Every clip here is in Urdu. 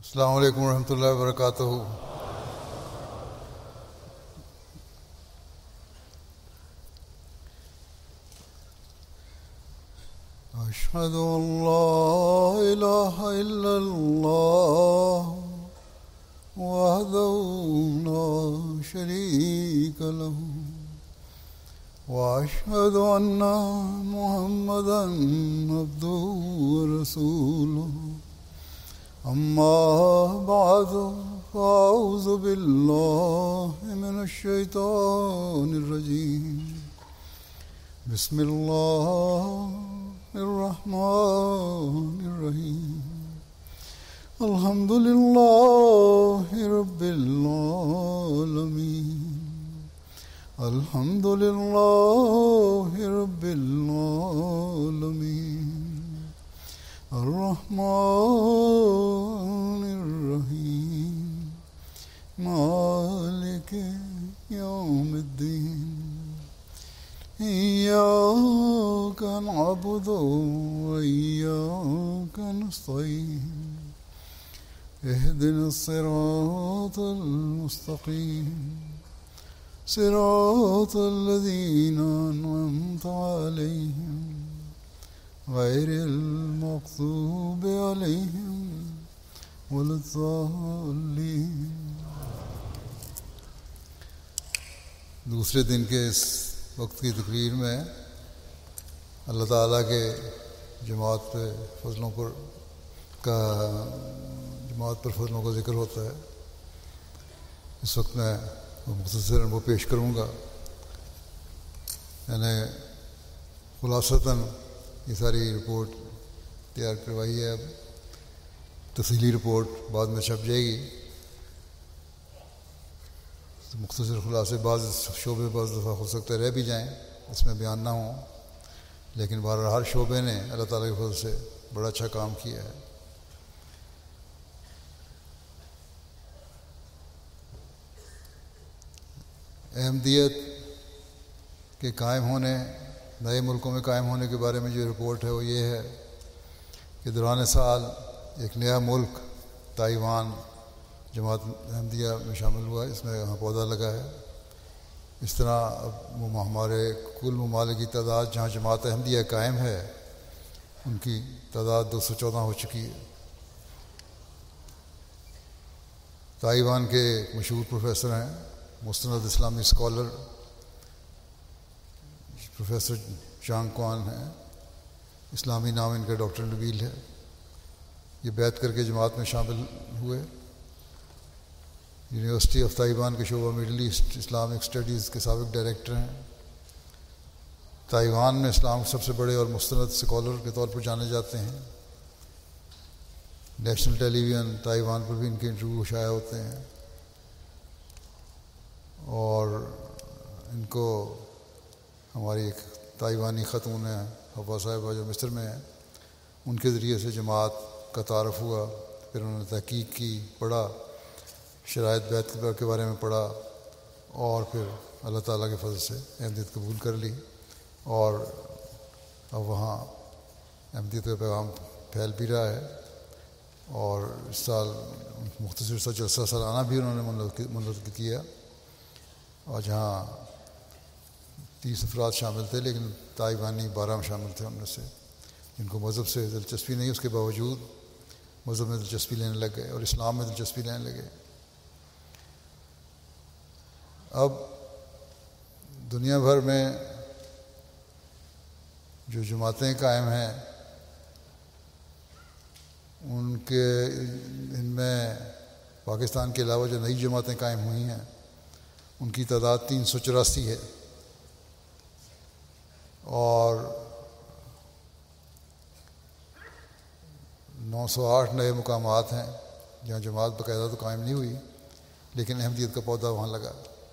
السلام علیکم ورحمۃ اللہ وبرکاتہ۔ اشہد ان لا الہ الا اللہ وحدہ لا شریک لہ واشہد ان محمدا عبدہ ورسولہ اما بعد فاعوذ باللہ من الشیطان الرجیم بسم اللہ الرحمن الرحیم الحمد للہ رب العالمین الحمد للہ رب العالمین الرحمن الرحیم مالک یوم الدین ایاک نعبد وایاک نستعین اہدنا الصراط المستقیم صراط الذین انعمت علیہم غیر المغضوب علیہم ولا الضالین۔ دوسرے دن کے اس وقت کی تقریر میں اللہ تعالیٰ کے جماعت پر فضلوں کا ذکر ہوتا ہے۔ اس وقت میں مختصراً وہ پیش کروں گا، یعنی خلاصتاً یہ ساری رپورٹ تیار کروائی ہے، اب تفصیلی رپورٹ بعد میں چھپ جائے گی۔ مختصر خلاصے بعض شعبے بعض دفعہ ہو سکتا ہے رہ بھی جائیں، اس میں بیان نہ ہوں، لیکن بہرحال ہر شعبے نے اللہ تعالیٰ کے فضل سے بڑا اچھا کام کیا ہے۔ احمدیت کے قائم ہونے، نئے ملکوں میں قائم ہونے کے بارے میں جو رپورٹ ہے وہ یہ ہے کہ دوران سال ایک نیا ملک تائیوان جماعت احمدیہ میں شامل ہوا، اس میں یہاں پودا لگا ہے۔ اس طرح اب ہمارے کل ممالک کی تعداد جہاں جماعت احمدیہ قائم ہے ان کی تعداد 214 ہو چکی ہے۔ تائیوان کے ایک مشہور پروفیسر ہیں، مستند اسلامی اسکالر پروفیسر چانگ کوان ہیں، اسلامی نام ان کا ڈاکٹر نبیل ہے۔ یہ بیعت کر کے جماعت میں شامل ہوئے۔ یونیورسٹی آف تائیوان کے شعبہ مڈل ایسٹ اسلامک اسٹڈیز کے سابق ڈائریکٹر ہیں۔ تائیوان میں اسلام کے سب سے بڑے اور مستند اسکالر کے طور پر جانے جاتے ہیں۔ نیشنل ٹیلی ویژن تائیوان پر بھی ان کے انٹرویو شائع ہوتے ہیں، اور ان کو ہماری ایک تائیوانی خاتون ہیں حوا صاحبہ جو مصر میں ہیں، ان کے ذریعے سے جماعت کا تعارف ہوا۔ پھر انہوں نے تحقیق کی، پڑھا، شرائط بیعت کے بارے میں پڑھا، اور پھر اللہ تعالیٰ کے فضل سے احمدیت قبول کر لی، اور اب وہاں احمدیت کا پیغام پھیل بھی رہا ہے۔ اور اس سال مختصر سا جلسہ سالانہ بھی انہوں نے منعقد کیا، اور جہاں 30 افراد شامل تھے، لیکن تائیوانی 12 شامل تھے ان میں سے، جن کو مذہب سے دلچسپی نہیں، اس کے باوجود مذہب میں دلچسپی لینے لگ گئے اور اسلام میں دلچسپی لینے لگے۔ اب دنیا بھر میں جو جماعتیں قائم ہیں ان میں پاکستان کے علاوہ جو نئی جماعتیں قائم ہوئی ہیں ان کی تعداد 384 ہے، اور 908 نئے مقامات ہیں جہاں جماعت باقاعدہ تو قائم نہیں ہوئی، لیکن احمدیت کا پودا وہاں لگا۔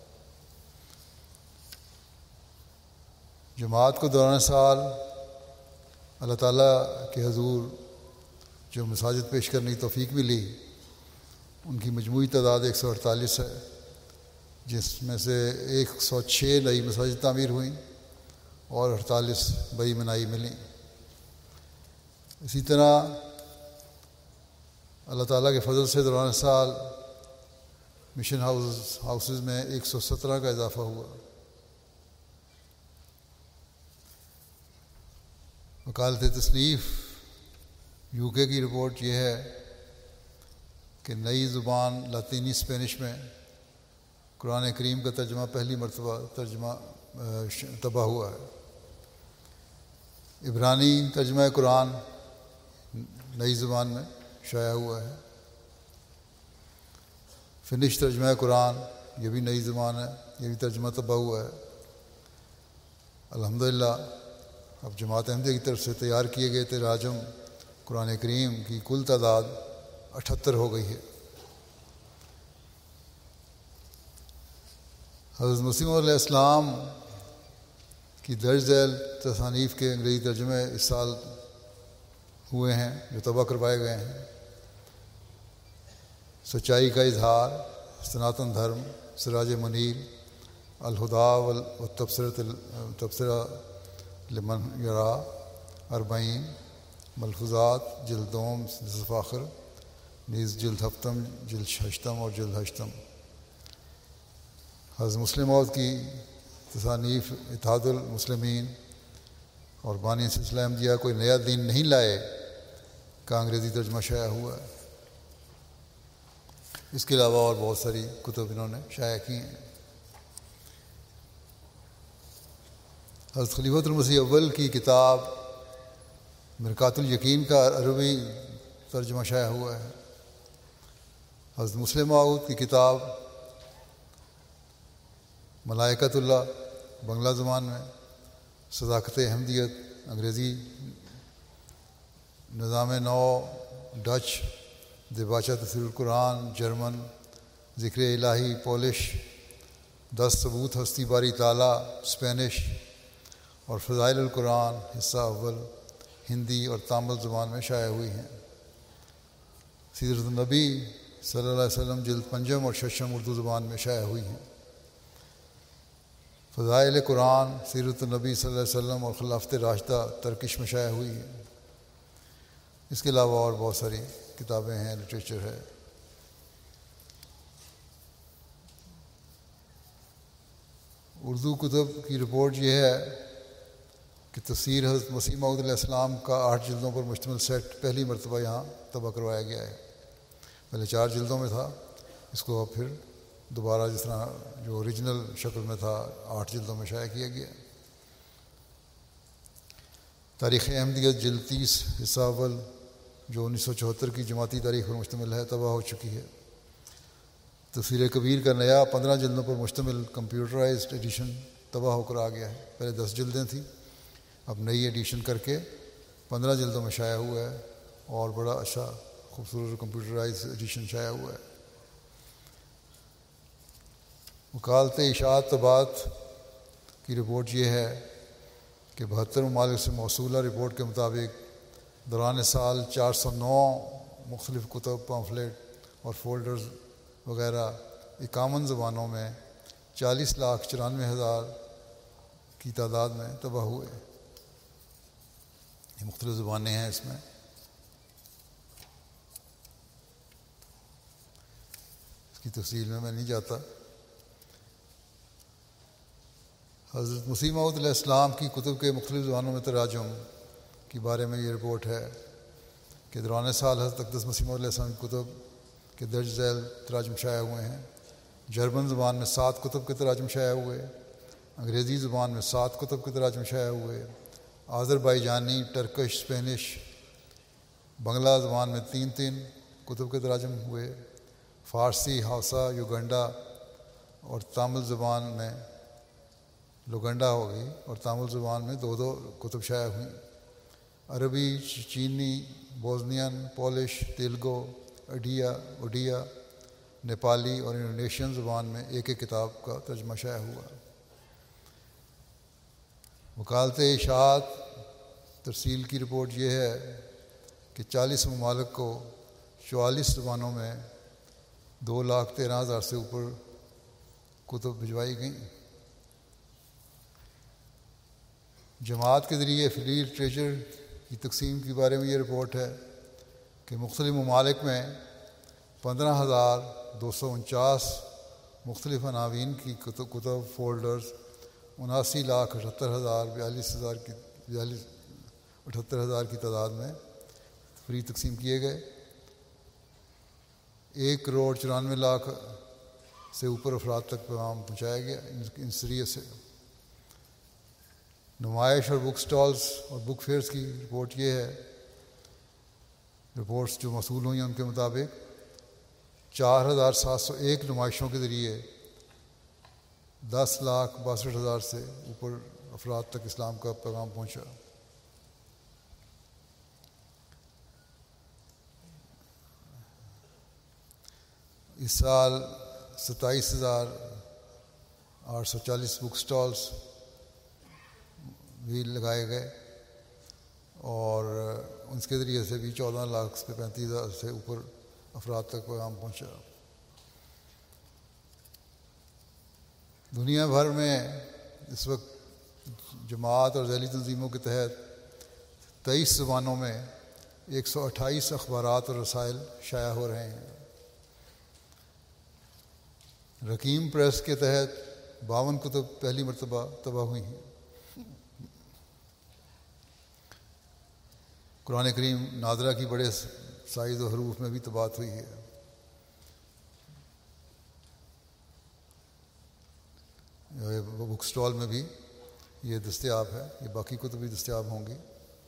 جماعت کو دوران سال اللہ تعالیٰ کے حضور جو مساجد پیش کرنے کی توفیق ملی، ان کی مجموعی تعداد 148 ہے، جس میں سے 106 نئی مساجد تعمیر ہوئیں اور 48 بڑی منائی ملیں۔ اسی طرح اللہ تعالیٰ کے فضل سے دوران سال مشن ہاؤسز میں 117 کا اضافہ ہوا۔ وکالت تصنیف UK کی رپورٹ یہ ہے کہ نئی زبان لاطینی اسپینش میں قرآن کریم کا ترجمہ پہلی مرتبہ طبع ہوا ہے۔ عبرانی ترجمہ قرآن نئی زبان میں شائع ہوا ہے۔ فنش ترجمہ قرآن یہ بھی نئی زبان ہے، یہ بھی ترجمہ طبع ہوا ہے۔ الحمدللہ اب جماعت احمدیہ کی طرف سے تیار کیے گئے تراجم قرآن کریم کی کل تعداد 78 ہو گئی ہے۔ حضرت مسیح موعود علیہ السلام کی درج ذیل تصانیف کے انگریزی ترجمے اس سال ہوئے ہیں جو طبع کروائے گئے ہیں۔ سچائی کا اظہار، سناتن دھرم، سراج منیر، الہدا والتبصرہ لمن یرا، 40 ملفوظات، جلد دوم نصف آخر، نیز جلد ہفتم، جلد ہشتم اور جلد ہشتم۔ حضرت مسلم موعود کی تصانیف اتحاد المسلمین اور بانی سلسلہ احمدیہ کوئی نیا دین نہیں لائے کا انگریزی ترجمہ شائع ہوا ہے۔ اس کے علاوہ اور بہت ساری کتب انہوں نے شائع کی ہیں۔ حضرت خلیفۃ المسیح اول کی کتاب مرقات الیقین کا عربی ترجمہ شائع ہوا ہے۔ حضرت مسلم موعود کی کتاب ملائکۃ اللہ بنگلہ زبان میں، صداقت احمدیت انگریزی، نظام نو ڈچ، دباچہ تفسیر القرآن جرمن، ذکر الہی پولش، 10 ثبوت ہستی باری تعالیٰ اسپینش، اور فضائل القرآن حصہ اول ہندی اور تامل زبان میں شائع ہوئی ہیں۔ سیرت النبی صلی اللہ علیہ وسلم جلد 5 اور 6 اردو زبان میں شائع ہوئی ہیں۔ فضائل قرآن، سیرت النبی صلی اللہ علیہ وسلم اور خلافت راشدہ ترکش میں شائع ہوئی ہیں۔ اس کے علاوہ اور بہت ساری کتابیں ہیں، لٹریچر ہے۔ اردو کتب کی رپورٹ یہ ہے کہ تفسیر حضرت مسیح موعود علیہ السلام کا 8 جلدوں پر مشتمل سیٹ پہلی مرتبہ یہاں طبع کروایا گیا ہے۔ پہلے 4 جلدوں میں تھا، اس کو اب پھر دوبارہ جس طرح جو اوریجنل شکل میں تھا 8 جلدوں میں شائع کیا گیا۔ تاریخ احمدیت جلد 30 حصہ اول جو 1974 کی جماعتی تاریخ پر مشتمل ہے طبع ہو چکی ہے۔ تفسیر کبیر کا نیا 15 جلدوں پر مشتمل کمپیوٹرائزڈ ایڈیشن طبع ہو کر آ گیا ہے۔ پہلے 10 جلدیں تھیں، اب نئی ایڈیشن کر کے 15 جلدوں میں شائع ہوا ہے، اور بڑا اچھا خوبصورت کمپیوٹرائز ایڈیشن شائع ہوا ہے۔ وکالت اشاعت طباعت کی رپورٹ یہ ہے کہ 72 ممالک سے موصولہ رپورٹ کے مطابق دوران سال 409 مختلف کتب، پامفلیٹ اور فولڈرز وغیرہ 51 زبانوں میں 40,94,000 کی تعداد میں طبع ہوئے۔ یہ مختلف زبانیں ہیں اس میں۔ اس کی تفصیل میں نہیں جاتا۔ حضرت مسیح موعود علیہ السلام کی کتب کے مختلف زبانوں میں تراجم کے بارے میں یہ رپورٹ ہے کہ دوران سال حضرت اقدس مسیح موعود علیہ السلام کی کتب کے درج ذیل تراجم شائع ہوئے ہیں۔ جرمن زبان میں 7 کتب کے تراجم شائع ہوئے، انگریزی زبان میں 7 کتب کے تراجم شائع ہوئے، آذربائیجانی، ٹرکش، اسپینش، بنگلہ زبان میں 3 کتب کے تراجم ہوئے، فارسی، ہاؤسا، یوگنڈا اور تامل زبان میں لوگنڈا ہو گئی، اور تامل زبان میں 2 کتب شائع ہوئیں۔ عربی، چینی، بوزنین، پولش، تیلگو، اڈیا، نیپالی اور انڈونیشین زبان میں 1 کتاب کا ترجمہ شائع ہوا۔ وکالت اشاعت ترسیل کی رپورٹ یہ ہے کہ 40 ممالک کو 44 زبانوں میں 2,13,000 سے اوپر کتب بھجوائی گئیں۔ جماعت کے ذریعے فری لٹریچر کی تقسیم کے بارے میں یہ رپورٹ ہے کہ مختلف ممالک میں 15,249 مختلف عناوین کی کتب فولڈرز 79,78,000 کی تعداد میں فری تقسیم کیے گئے. 1,94,00,000 سے اوپر افراد تک پیغام پہنچایا گیا ان ذریعے سے. نمائش اور بک سٹالز اور بک فیئرز کی رپورٹ یہ ہے، رپورٹس جو موصول ہوئی ہیں ان کے مطابق 4,701 نمائشوں کے ذریعے 10,62,000 سے اوپر افراد تک اسلام کا پیغام پہنچا. اس سال 27,840 بک سٹالز بھی لگائے گئے اور اس کے ذریعے سے بھی 14,35,000 سے اوپر افراد تک پیغام پہنچا. دنیا بھر میں اس وقت جماعت اور ذیلی تنظیموں کے تحت 23 زبانوں میں 128 اخبارات اور رسائل شائع ہو رہے ہیں. رقیم پریس کے تحت 52 کتب پہلی مرتبہ طبع ہوئی ہیں. قرآن کریم نادرہ کی بڑے سائز و حروف میں بھی طباعت ہوئی ہے. بک سٹال میں بھی یہ دستیاب ہے، یہ باقی کتب بھی دستیاب ہوں گی.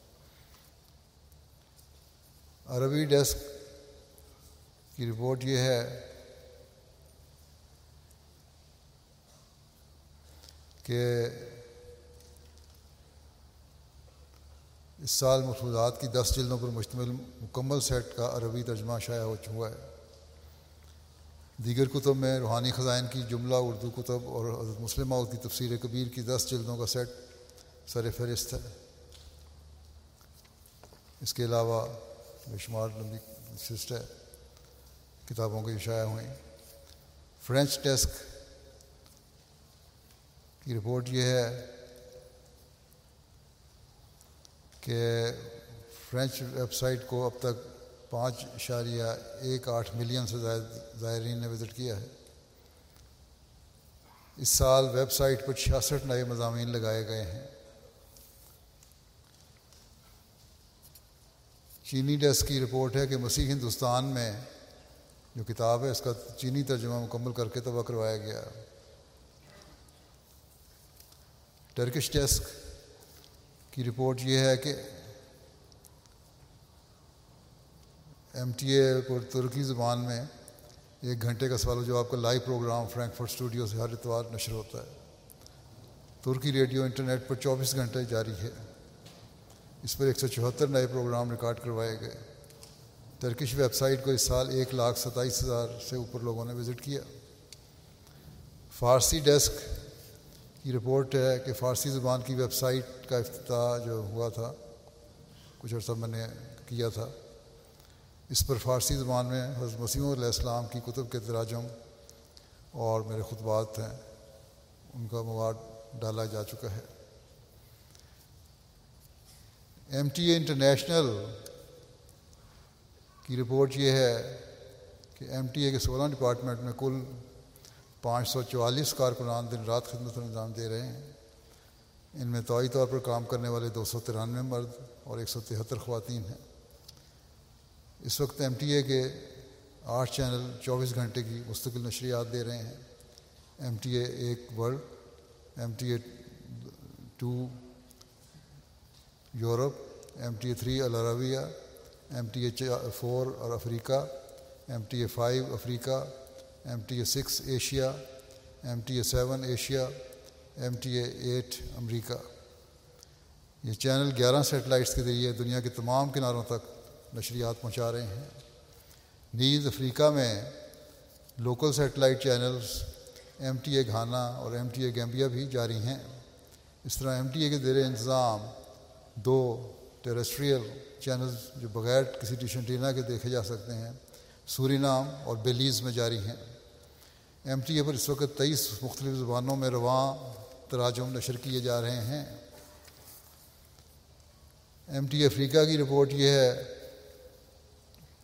عربی ڈیسک کی رپورٹ یہ ہے کہ اس سال مفروضات کی 10 جلدوں پر مشتمل مکمل سیٹ کا عربی ترجمہ شائع ہوا ہے. دیگر کتب میں روحانی خزائن کی جملہ اردو کتب اور حضرت مسلم موعود کی تفسیر کبیر کی 10 جلدوں کا سیٹ سر فہرست ہے. اس کے علاوہ بے شمار لمبی لسٹ ہے کتابوں کی شائع ہوئیں. فرینچ ڈیسک کی رپورٹ یہ ہے کہ فرینچ ویب سائٹ کو اب تک 5.18 ملین سے زائد زائرین نے وزٹ کیا ہے. اس سال ویب سائٹ پر 66 نئے مضامین لگائے گئے ہیں. چینی ڈیسک کی رپورٹ ہے کہ مسیح ہندوستان میں جو کتاب ہے اس کا چینی ترجمہ مکمل کر کے طبع کروایا گیا. ٹرکش ڈیسک کی رپورٹ یہ ہے کہ MTA پر ترکی زبان میں 1 گھنٹے کا سوال و جواب کا لائیو پروگرام فرینکفرٹ اسٹوڈیو سے ہر اتوار نشر ہوتا ہے. ترکی ریڈیو انٹرنیٹ پر 24 گھنٹے جاری ہے. اس پر 174 نئے پروگرام ریکارڈ کروائے گئے. ٹرکش ویب سائٹ کو اس سال 1,27,000 سے اوپر لوگوں نے وزٹ کیا. فارسی ڈیسک کی رپورٹ ہے کہ فارسی زبان کی ویب سائٹ کا افتتاح جو ہوا تھا کچھ عرصہ میں نے کیا تھا، اس پر فارسی زبان میں حضرت مسیح علیہ السلام کی کتب کے تراجم اور میرے خطبات ہیں ان کا مواد ڈالا جا چکا ہے. MTA انٹرنیشنل کی رپورٹ یہ ہے کہ MTA کے 16 ڈپارٹمنٹ میں کل 544 کارکنان دن رات خدمت انجام دے رہے ہیں. ان میں طوعی طور پر کام کرنے والے 293 مرد اور 173 خواتین ہیں. اس وقت MTA کے 8 چینل 24 گھنٹے کی مستقل نشریات دے رہے ہیں. MTA 1 world, MTA 2 Europe, MTA 3 العربیہ، MTA 4 اور افریقہ، MTA 5 افریقہ، MTA 6 Asia, MTA 7 Asia, MTA 8 امریکہ. یہ چینل 11 سیٹلائٹس کے ذریعے دنیا کے تمام کناروں تک نشریات پہنچا رہے ہیں. نیز افریقہ میں local satellite channels MTA Ghana اور MTA گیمبیا بھی جاری ہیں. اس طرح MTA کے زیر انتظام 2 ٹیریسٹریل چینلز جو بغیر کسی ڈش اینٹینا کے دیکھے جا سکتے ہیں سورینام اور بیلیز میں جاری ہیں. MTA پر اس وقت 23 مختلف زبانوں میں رواں تراجم نشر کیے جا رہے ہیں. MTA افریقہ کی رپورٹ یہ ہے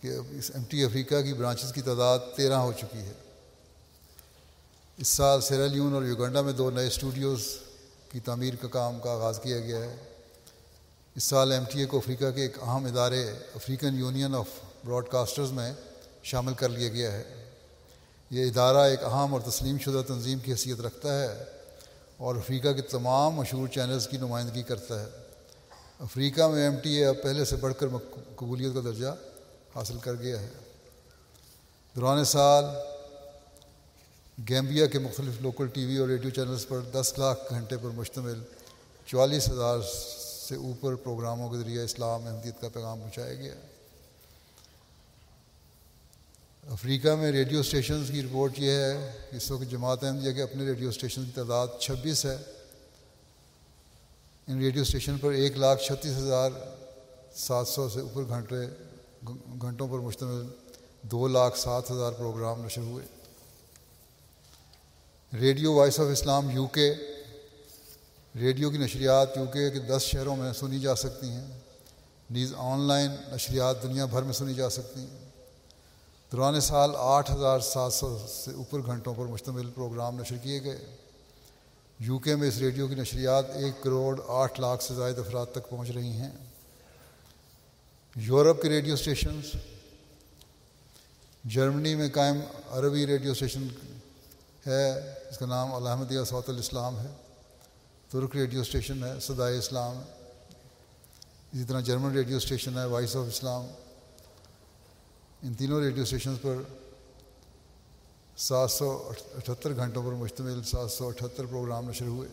کہ اس MTA افریقہ کی برانچز کی تعداد 13 ہو چکی ہے۔ اس سال سیرا لیون اور یوگنڈا میں 2 نئے اسٹوڈیوز کی تعمیر کا کام کا آغاز کیا گیا ہے۔ اس سال MTA کو افریقہ کے ایک اہم ادارے African union of broadcasters میں شامل کر لیا گیا ہے۔ یہ ادارہ ایک اہم اور تسلیم شدہ تنظیم کی حیثیت رکھتا ہے اور افریقہ کے تمام مشہور چینلز کی نمائندگی کرتا ہے۔ افریقہ میں MTA اب پہلے سے بڑھ کر قبولیت کا درجہ حاصل کر گیا ہے۔ دوران سال گیمبیا کے مختلف لوکل ٹی وی اور ریڈیو چینلز پر 10 لاکھ گھنٹے پر مشتمل 44,000 سے اوپر پروگراموں کے ذریعے اسلام احمدیت کا پیغام پہنچایا گیا۔ افریقہ میں ریڈیو اسٹیشنز کی رپورٹ یہ ہے کہ اس وقت جماعت احمدیہ کے اپنے ریڈیو اسٹیشن کی تعداد 26 ہے۔ ان ریڈیو اسٹیشن پر 1,36,700 سے اوپر گھنٹوں پر مشتمل 2,07,000 پروگرام نشر ہوئے۔ Radio voice of Islam UK radio کی نشریات UK کے 10 شہروں میں سنی جا سکتی ہیں، نیز آن لائن نشریات دنیا بھر میں سنی جا سکتی ہیں۔ دوران سال 8,700 سے اوپر گھنٹوں پر مشتمل پروگرام نشر کیے گئے۔ UK میں اس ریڈیو کی نشریات 1,08,00,000 سے زائد افراد تک پہنچ رہی ہیں۔ یورپ کے ریڈیو اسٹیشنز جرمنی میں قائم عربی ریڈیو اسٹیشن ہے، اس کا نام الاحمدیہ صوت الاسلام ہے۔ ترک ریڈیو اسٹیشن ہے صدائے اسلام، اسی طرح جرمن ریڈیو اسٹیشن ہے وائس آف اسلام۔ ان تینوں ریڈیو اسٹیشنز پر 778 گھنٹوں پر مشتمل 778 پروگرام نشر ہوئے۔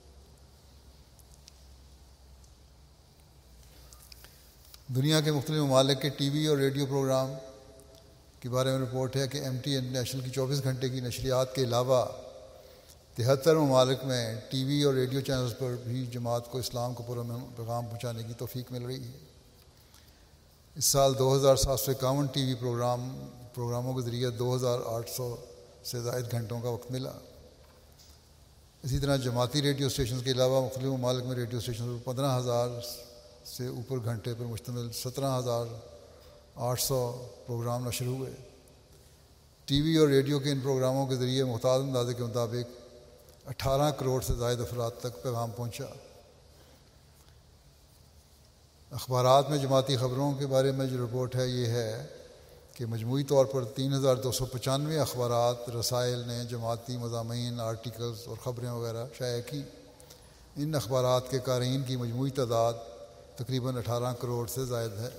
دنیا کے مختلف ممالک کے ٹی وی اور ریڈیو پروگرام کے بارے میں رپورٹ ہے کہ MTA انٹرنیشنل کی 24 گھنٹے کی نشریات کے علاوہ 73 ممالک میں ٹی وی اور ریڈیو چینلز پر بھی جماعت کو اسلام کو پورا پیغام پہنچانے کی توفیق مل رہی ہے۔ اس سال 2,751 ٹی وی پروگراموں کے ذریعے 2,800 سے زائد گھنٹوں کا وقت ملا۔ اسی طرح جماعتی ریڈیو اسٹیشنز کے علاوہ مختلف ممالک میں ریڈیو اسٹیشن پر 15,000 سے اوپر گھنٹے پر مشتمل 17,800 پروگرام نشر ہوئے۔ ٹی وی اور ریڈیو کے ان پروگراموں کے ذریعے محتاط اندازے کے مطابق 18 کروڑ سے زائد افراد تک پیغام پہنچا۔ اخبارات میں جماعتی خبروں کے بارے میں جو رپورٹ ہے یہ ہے کہ مجموعی طور پر 3,295 اخبارات رسائل نے جماعتی مضامین، آرٹیکلز اور خبریں وغیرہ شائع کی۔ ان اخبارات کے قارئین کی مجموعی تعداد تقریباً 18 کروڑ سے زائد ہے۔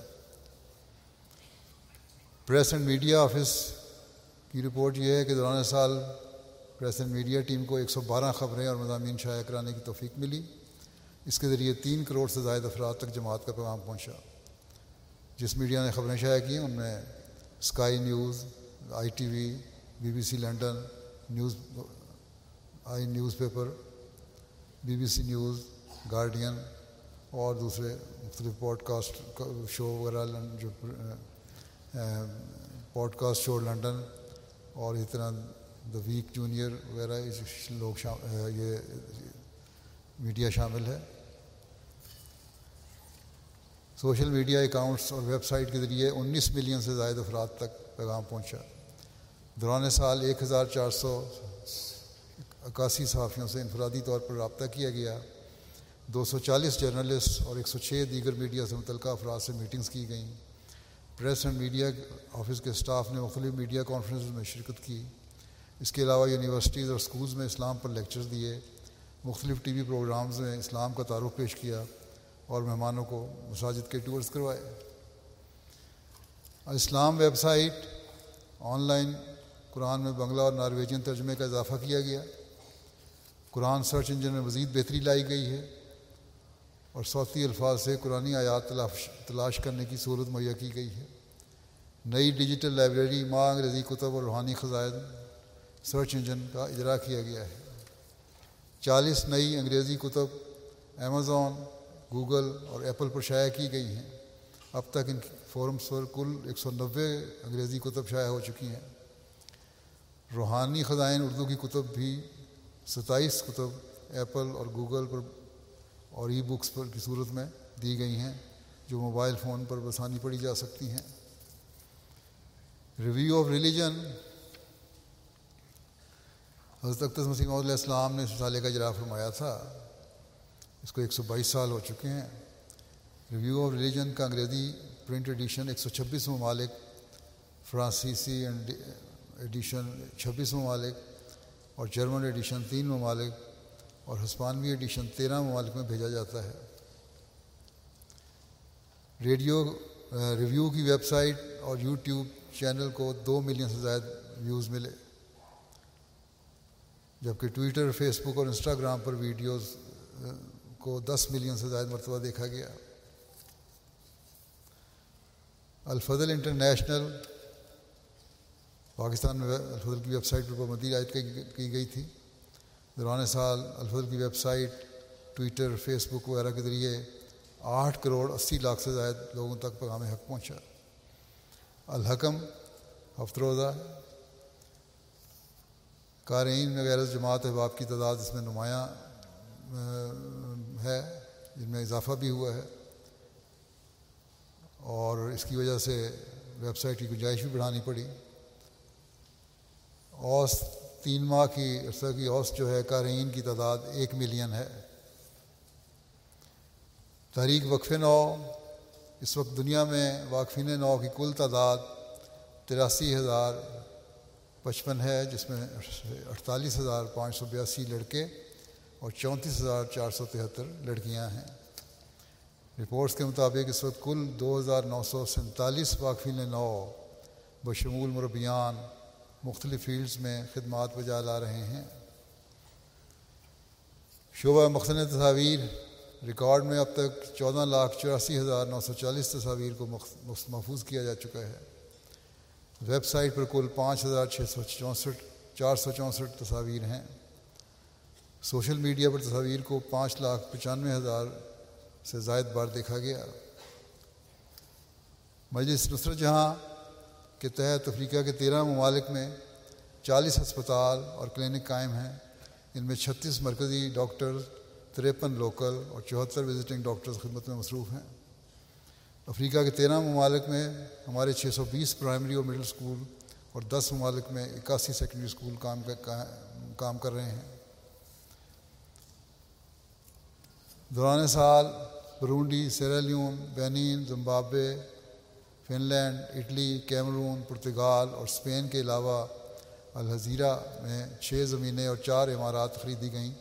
پریس اینڈ میڈیا آفس کی رپورٹ یہ ہے کہ دوران سال پریس اینڈ میڈیا ٹیم کو 112 خبریں اور مضامین شائع کرانے کی توفیق ملی۔ اس کے ذریعے 3 کروڑ سے زائد افراد تک جماعت کا پیغام پہنچا۔ جس میڈیا نے خبریں شائع کی ان میں Sky News, ITV، BBC London, newspaper, BBC News, Guardian اور دوسرے مختلف پوڈ کاسٹ شو وغیرہ جو پوڈ کاسٹ شو لنڈن اور اسی طرح دا ویک جونیئر وغیرہ لوگ یہ میڈیا شامل ہے۔ سوشل میڈیا اکاؤنٹس اور ویب سائٹ کے ذریعے 19 ملین سے زائد افراد تک پیغام پہنچا۔ دوران سال 1,481 صحافیوں سے انفرادی طور پر رابطہ کیا گیا۔ 240 جرنلسٹ اور 106 دیگر میڈیا سے متعلقہ افراد سے میٹنگز کی گئیں۔ پریس اینڈ میڈیا آفس کے اسٹاف نے مختلف میڈیا کانفرنسز میں شرکت کی۔ اس کے علاوہ یونیورسٹیز اور سکولز میں اسلام پر لیکچرز دیے، مختلف ٹی وی پروگرامز میں اسلام کا تعارف پیش کیا اور مہمانوں کو مساجد کے ٹورز کروائے۔ Islam website online قرآن میں بنگلہ اور نارویجین ترجمے کا اضافہ کیا گیا۔ قرآن سرچ انجن میں مزید بہتری لائی گئی ہے اور صوتی الفاظ سے قرآنی آیات تلاش کرنے کی سہولت مہیا کی گئی ہے۔ نئی ڈیجیٹل لائبریری ماں انگریزی کتب اور روحانی خزائن سرچ انجن کا اجرا کیا گیا ہے۔ 40 نئی انگریزی کتب امیزون، گوگل اور ایپل پر شائع کی گئی ہیں۔ اب تک ان فورمز پر کل 190 انگریزی کتب شائع ہو چکی ہیں۔ روحانی خزائن اردو کی کتب بھی 27 کتب ایپل اور گوگل پر اور ای بکس پر کی صورت میں دی گئی ہیں جو موبائل فون پر بآسانی پڑھی جا سکتی ہیں۔ ریویو آف ریلیجن، حضرت اقدس مسیح موعود علیہ السلام نے اس رسالے کا اجرا فرمایا تھا. اس کو 122 سال ہو چکے ہیں. ریویو آف ریلیجن کا انگریزی پرنٹ ایڈیشن 126 ممالک، فرانسیسی ایڈیشن 26 ممالک اور جرمن ایڈیشن 3 ممالک اور ہسپانوی ایڈیشن 13 ممالک میں بھیجا جاتا ہے. ریویو کی ویب سائٹ اور یوٹیوب چینل کو 2 ملین سے زائد ویوز ملے، جبکہ ٹویٹر، فیس بک اور انسٹاگرام پر ویڈیوز کو 10 ملین سے زائد مرتبہ دیکھا گیا. الفضل انٹرنیشنل، پاکستان میں الفضل کی ویب سائٹ پر پابندی عائد کی گئی تھی. دوران سال الفضل کی website, Twitter, Facebook وغیرہ کے ذریعے 8 کروڑ 80 لاکھ سے زائد لوگوں تک پیغام حق پہنچا. الحکم ہفت روزہ، قارئین میں غیر جماعت احباب کی تعداد اس میں نمایاں ہے، جن میں اضافہ بھی ہوا ہے، اور اس کی وجہ سے ویب سائٹ کی گنجائش بھی بڑھانی پڑی. اوس 3 ماہ کی عرصہ کی اوس جو ہے قارئین کی تعداد 1 ملین ہے. تحریک وقف نو، اس وقت دنیا میں واقفین نو کی کل تعداد 83,055 ہے، جس میں 48,582 لڑکے اور 34,473 لڑکیاں ہیں. رپورٹس کے مطابق اس وقت کل 2,947 واقفین نو بشمول مربیان مختلف فیلڈز میں خدمات بجا لا رہے ہیں. شعبہ مخزن تصاویر، ریکارڈ میں اب تک 14,84,940 تصاویر کو محفوظ کیا جا چکا ہے. ویب سائٹ پر کل 5,464 تصاویر ہیں. سوشل میڈیا پر تصاویر کو 5,95,000 سے زائد بار دیکھا گیا. مجلس نصرت جہاں کے تحت افریقہ کے 13 ممالک میں 40 ہسپتال اور کلینک قائم ہیں. ان میں 36 مرکزی ڈاکٹر، 53 لوکل اور 74 وزٹنگ ڈاکٹرز خدمت میں مصروف ہیں. افریقہ کے 13 ممالک میں ہمارے 620 پرائمری اور مڈل اسکول اور 10 ممالک میں 81 سیکنڈری اسکول کام کر رہے ہیں. دوران سال Burundi, Sierra Leone, Benin, Zimbabwe, Finland, Italy, Cameroon, Portugal اور اسپین کے علاوہ الجزیرہ میں 6 زمینیں اور 4 عمارات خریدی گئیں.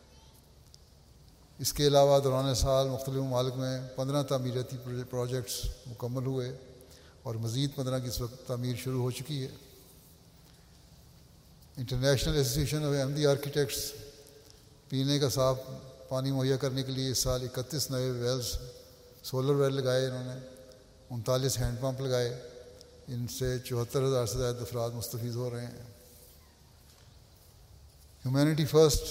اس کے علاوہ دوران سال مختلف ممالک میں 15 تعمیراتی پروجیکٹس مکمل ہوئے اور مزید 15 کی اس وقت تعمیر شروع ہو چکی ہے. International association of Ahmadi architects پینے کا صاف پانی مہیا کرنے کے لیے اس سال 31 نئے ویلز، سولر ویل لگائے. انہوں نے 39 ہینڈ پمپ لگائے. ان سے 74,000 سے زائد افراد مستفید ہو رہے ہیں. ہیومینٹی فرسٹ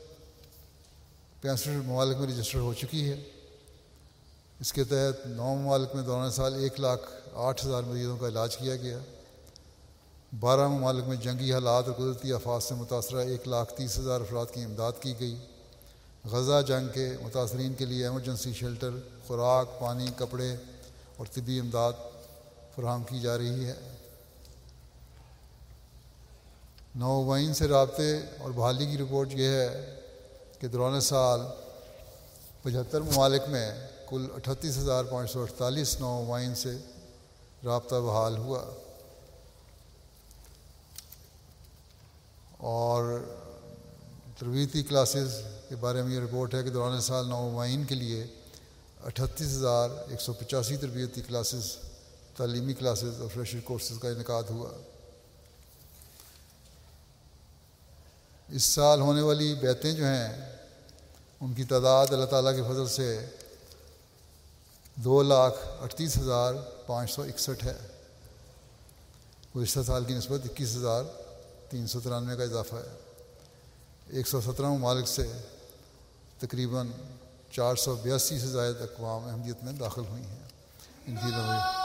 65 ممالک میں رجسٹر ہو چکی ہے. اس کے تحت 9 ممالک میں دوران سال 1,08,000 مریضوں کا علاج کیا گیا. 12 ممالک میں جنگی حالات اور قدرتی آفات سے متاثرہ 1,30,000 افراد کی امداد کی گئی. غزہ جنگ کے متاثرین کے لیے ایمرجنسی شیلٹر، خوراک، پانی، کپڑے اور طبی امداد فراہم کی جا رہی ہے. نوآئین سے رابطے اور بحالی کی رپورٹ یہ ہے کہ دوران سال 75 ممالک میں کل 38,548 نوآئین سے رابطہ بحال ہوا. اور تربیتی کلاسز کے بارے میں یہ رپورٹ ہے کہ دوران سال نوآئین کے لیے 38,185 تربیتی کلاسز، تعلیمی کلاسز اور فریشر کورسز کا انعقاد ہوا. اس سال ہونے والی بیعتیں جو ہیں ان کی تعداد اللہ تعالیٰ کے فضل سے 2,38,561 ہے. گزشتہ سال کی نسبت 21,393 کا اضافہ ہے. 117 ممالک سے تقریباً 482 سے زائد اقوام احمدیت میں داخل ہوئی ہیں. ان کی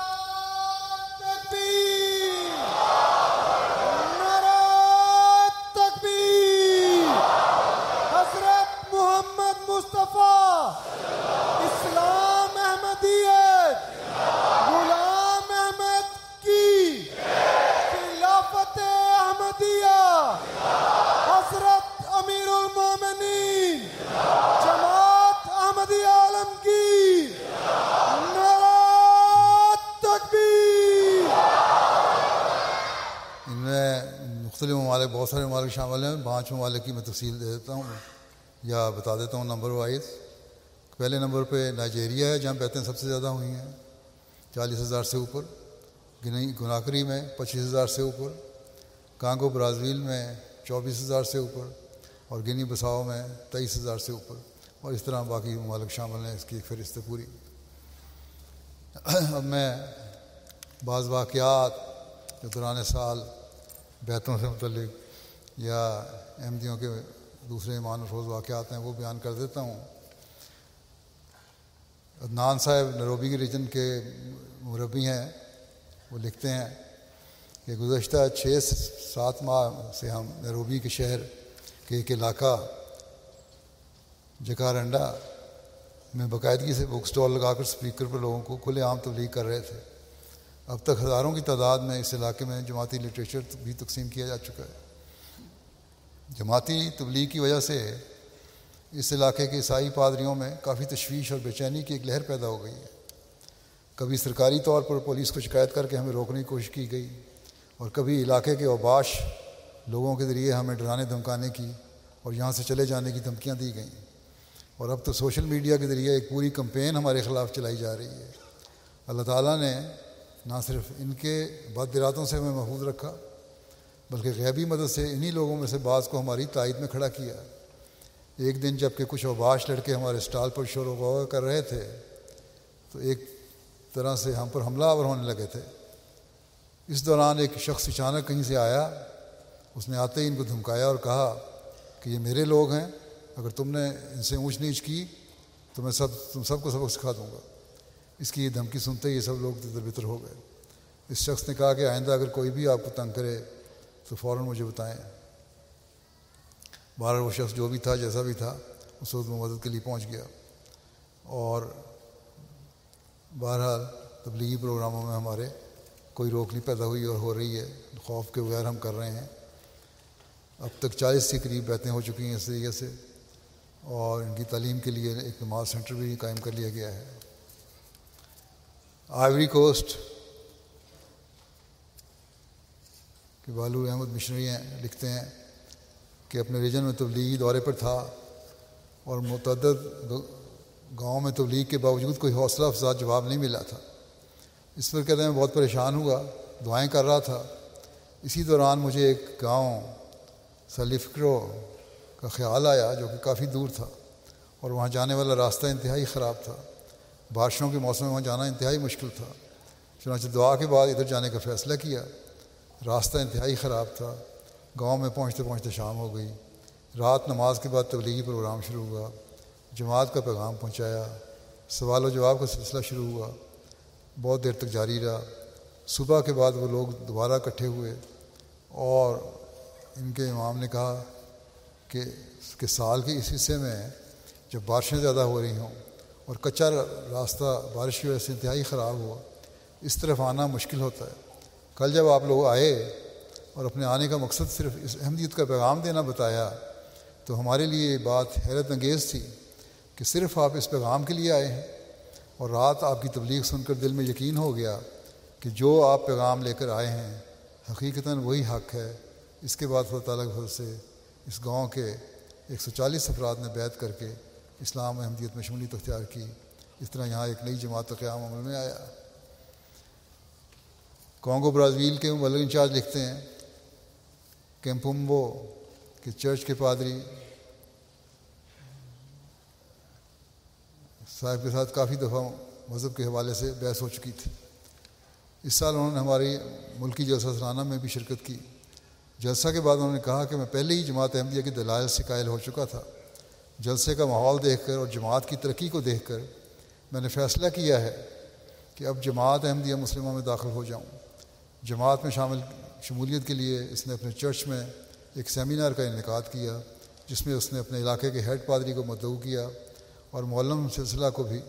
اسلام احمدیت غلام احمد کی مختلف ممالک، بہت سارے ممالک شامل ہیں. 5 ممالک کی میں تفصیل دے دیتا ہوں یا بتا دیتا ہوں نمبر وائز. پہلے نمبر پہ نائجیریا ہے جہاں بیعتیں سب سے زیادہ ہوئی ہیں، 40,000 سے اوپر. گناکری میں 25,000 سے اوپر. کانگو برازیل میں 24,000 سے اوپر. اور گنی بساؤ میں 23,000 سے اوپر. اور اس طرح باقی ممالک شامل ہیں، اس کی ایک فہرست ہے پوری. اب میں بعض واقعات جو دوران سال بیعتوں سے متعلق یا احمدیوں کے دوسرے ایمان افروز واقعات ہیں وہ بیان کر دیتا ہوں. عدنان صاحب نیروبی کے ریجن کے مربی ہیں. وہ لکھتے ہیں کہ گزشتہ 6-7 ماہ سے ہم نیروبی کے شہر کے ایک علاقہ جکارنڈا میں باقاعدگی سے بک سٹال لگا کر سپیکر پر لوگوں کو کھلے عام تبلیغ کر رہے تھے. اب تک ہزاروں کی تعداد میں اس علاقے میں جماعتی لٹریچر بھی تقسیم کیا جا چکا ہے. جماعتی تبلیغ کی وجہ سے اس علاقے کے عیسائی پادریوں میں کافی تشویش اور بے چینی کی ایک لہر پیدا ہو گئی ہے. کبھی سرکاری طور پر پولیس کو شکایت کر کے ہمیں روکنے کی کوشش کی گئی، اور کبھی علاقے کے اوباش لوگوں کے ذریعے ہمیں ڈرانے دھمکانے کی اور یہاں سے چلے جانے کی دھمکیاں دی گئیں. اور اب تو سوشل میڈیا کے ذریعے ایک پوری کمپین ہمارے خلاف چلائی جا رہی ہے. اللہ تعالیٰ نے نہ صرف ان کے بد ارادوں سے ہمیں محفوظ رکھا بلکہ غیبی مدد سے انہی لوگوں میں سے بعض کو ہماری تائید میں کھڑا کیا. ایک دن جب کہ کچھ اوباش لڑکے ہمارے اسٹال پر شور و غوغا کر رہے تھے تو ایک طرح سے ہم پر حملہ آور ہونے لگے تھے. اس دوران ایک شخص اچانک کہیں سے آیا. اس نے آتے ہی ان کو دھمکایا اور کہا کہ یہ میرے لوگ ہیں، اگر تم نے ان سے اونچ نیچ کی تو میں تم سب کو سبق سکھا دوں گا. اس کی یہ دھمکی سنتے ہی یہ سب لوگ تتر بتر ہو گئے. اس شخص نے کہا کہ آئندہ اگر کوئی بھی آپ کو تنگ کرے تو فوراً مجھے بتائیں. بہرحال وہ شخص جو بھی تھا جیسا بھی تھا اس وقت وہ مدد کے لیے پہنچ گیا. اور بہرحال تبلیغی پروگراموں میں ہمارے کوئی روک نہیں پیدا ہوئی اور ہو رہی ہے. خوف کے بغیر ہم کر رہے ہیں. اب تک 40 کے قریب بیعتیں ہو چکی ہیں اس طریقے سے، اور ان کی تعلیم کے لیے ایک نماز سینٹر بھی قائم کر لیا گیا ہے. آئیوری کوسٹ کے بالو احمد مشنری ہیں، لکھتے ہیں کہ اپنے ریجن میں تبلیغی دورے پر تھا اور متعدد گاؤں میں تبلیغ کے باوجود کوئی حوصلہ افزا جواب نہیں ملا تھا. اس پر کہتے ہیں میں بہت پریشان ہوا، دعائیں کر رہا تھا. اسی دوران مجھے ایک گاؤں سلیفکرو کا خیال آیا جو کہ کافی دور تھا اور وہاں جانے والا راستہ انتہائی خراب تھا. بارشوں کے موسم میں وہاں جانا انتہائی مشکل تھا. چنانچہ دعا کے بعد ادھر جانے کا فیصلہ کیا. راستہ انتہائی خراب تھا. گاؤں میں پہنچتے پہنچتے شام ہو گئی. رات نماز کے بعد تبلیغی پروگرام شروع ہوا. جماعت کا پیغام پہنچایا. سوال و جواب کا سلسلہ شروع ہوا. بہت دیر تک جاری رہا. صبح کے بعد وہ لوگ دوبارہ اکٹھے ہوئے اور ان کے امام نے کہا کہ سال کے اس حصے میں جب بارشیں زیادہ ہو رہی ہوں اور کچا راستہ بارش کی وجہ سے انتہائی خراب ہوا، اس طرف آنا مشکل ہوتا ہے. کل جب آپ لوگ آئے اور اپنے آنے کا مقصد صرف اس احمدیت کا پیغام دینا بتایا تو ہمارے لیے یہ بات حیرت انگیز تھی کہ صرف آپ اس پیغام کے لیے آئے ہیں. اور رات آپ کی تبلیغ سن کر دل میں یقین ہو گیا کہ جو آپ پیغام لے کر آئے ہیں حقیقتاً وہی حق ہے. اس کے بعد اللہ تعالیٰ کے فضل سے اس گاؤں کے 140 افراد نے بیعت کر کے اسلام و احمدیت میں شمولیت اختیار کی. اس طرح یہاں ایک نئی جماعت کا قیام عمل میں آیا. کانگو برازیل کے مبلغ انچارج لکھتے ہیں کیمپومبو کے چرچ کے پادری صاحب کے ساتھ کافی دفعہ مذہب کے حوالے سے بحث ہو چکی تھی. اس سال انہوں نے ہماری ملکی جلسہ سالانہ میں بھی شرکت کی. جلسہ کے بعد انہوں نے کہا کہ میں پہلے ہی جماعت احمدیہ کے دلائل سے قائل ہو چکا تھا. جلسے کا ماحول دیکھ کر اور جماعت کی ترقی کو دیکھ کر میں نے فیصلہ کیا ہے کہ اب جماعت احمدیہ مسلمہ میں داخل ہو جاؤں. جماعت میں شمولیت کے لیے اس نے اپنے چرچ میں ایک سیمینار کا انعقاد کیا جس میں اس نے اپنے علاقے کے ہیڈ پادری کو مدعو کیا اور معلم سلسلہ کو بھی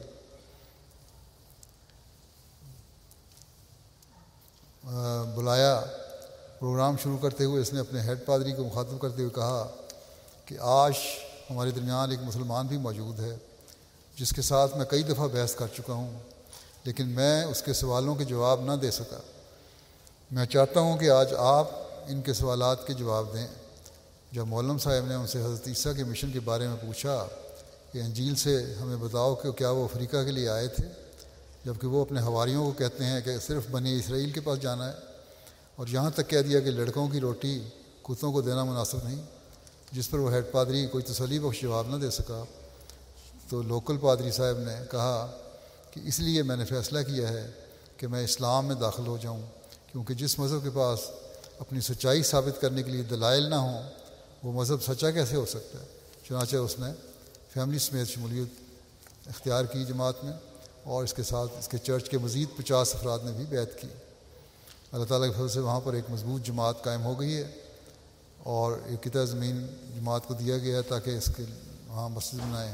بلایا. پروگرام شروع کرتے ہوئے اس نے اپنے ہیڈ پادری کو مخاطب کرتے ہوئے کہا کہ آج ہمارے درمیان ایک مسلمان بھی موجود ہے جس کے ساتھ میں کئی دفعہ بحث کر چکا ہوں لیکن میں اس کے سوالوں کے جواب نہ دے سکا. میں چاہتا ہوں کہ آج آپ ان کے سوالات کے جواب دیں۔ جب مولم صاحب نے ان سے حضرت عیسیٰ کے مشن کے بارے میں پوچھا کہ انجیل سے ہمیں بتاؤ کہ کیا وہ افریقہ کے لیے آئے تھے، جبکہ وہ اپنے حواریوں کو کہتے ہیں کہ صرف بنی اسرائیل کے پاس جانا ہے، اور یہاں تک کہہ دیا کہ لڑکوں کی روٹی کتوں کو دینا مناسب نہیں، جس پر وہ ہیڈ پادری کوئی تسلی بخش جواب نہ دے سکا، تو لوکل پادری صاحب نے کہا کہ اس لیے میں نے فیصلہ کیا ہے کہ میں اسلام میں داخل ہو جاؤں، کیونکہ جس مذہب کے پاس اپنی سچائی ثابت کرنے کے لیے دلائل نہ ہوں وہ مذہب سچا کیسے ہو سکتا ہے۔ چنانچہ اس نے فیملی سمیت شمولیت اختیار کی جماعت میں، اور اس کے ساتھ اس کے چرچ کے مزید 50 افراد نے بھی بیعت کی۔ اللہ تعالیٰ کے فضل سے وہاں پر ایک مضبوط جماعت قائم ہو گئی ہے، اور ایک قطعہ زمین جماعت کو دیا گیا ہے تاکہ اس کے وہاں مسجد بنائیں۔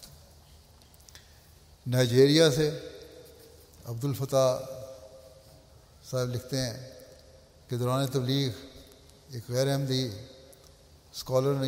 نائجیریا سے عبدالفتاح صاحب لکھتے ہیں کہ دوران تبلیغ ایک غیر احمدی اسکالر نے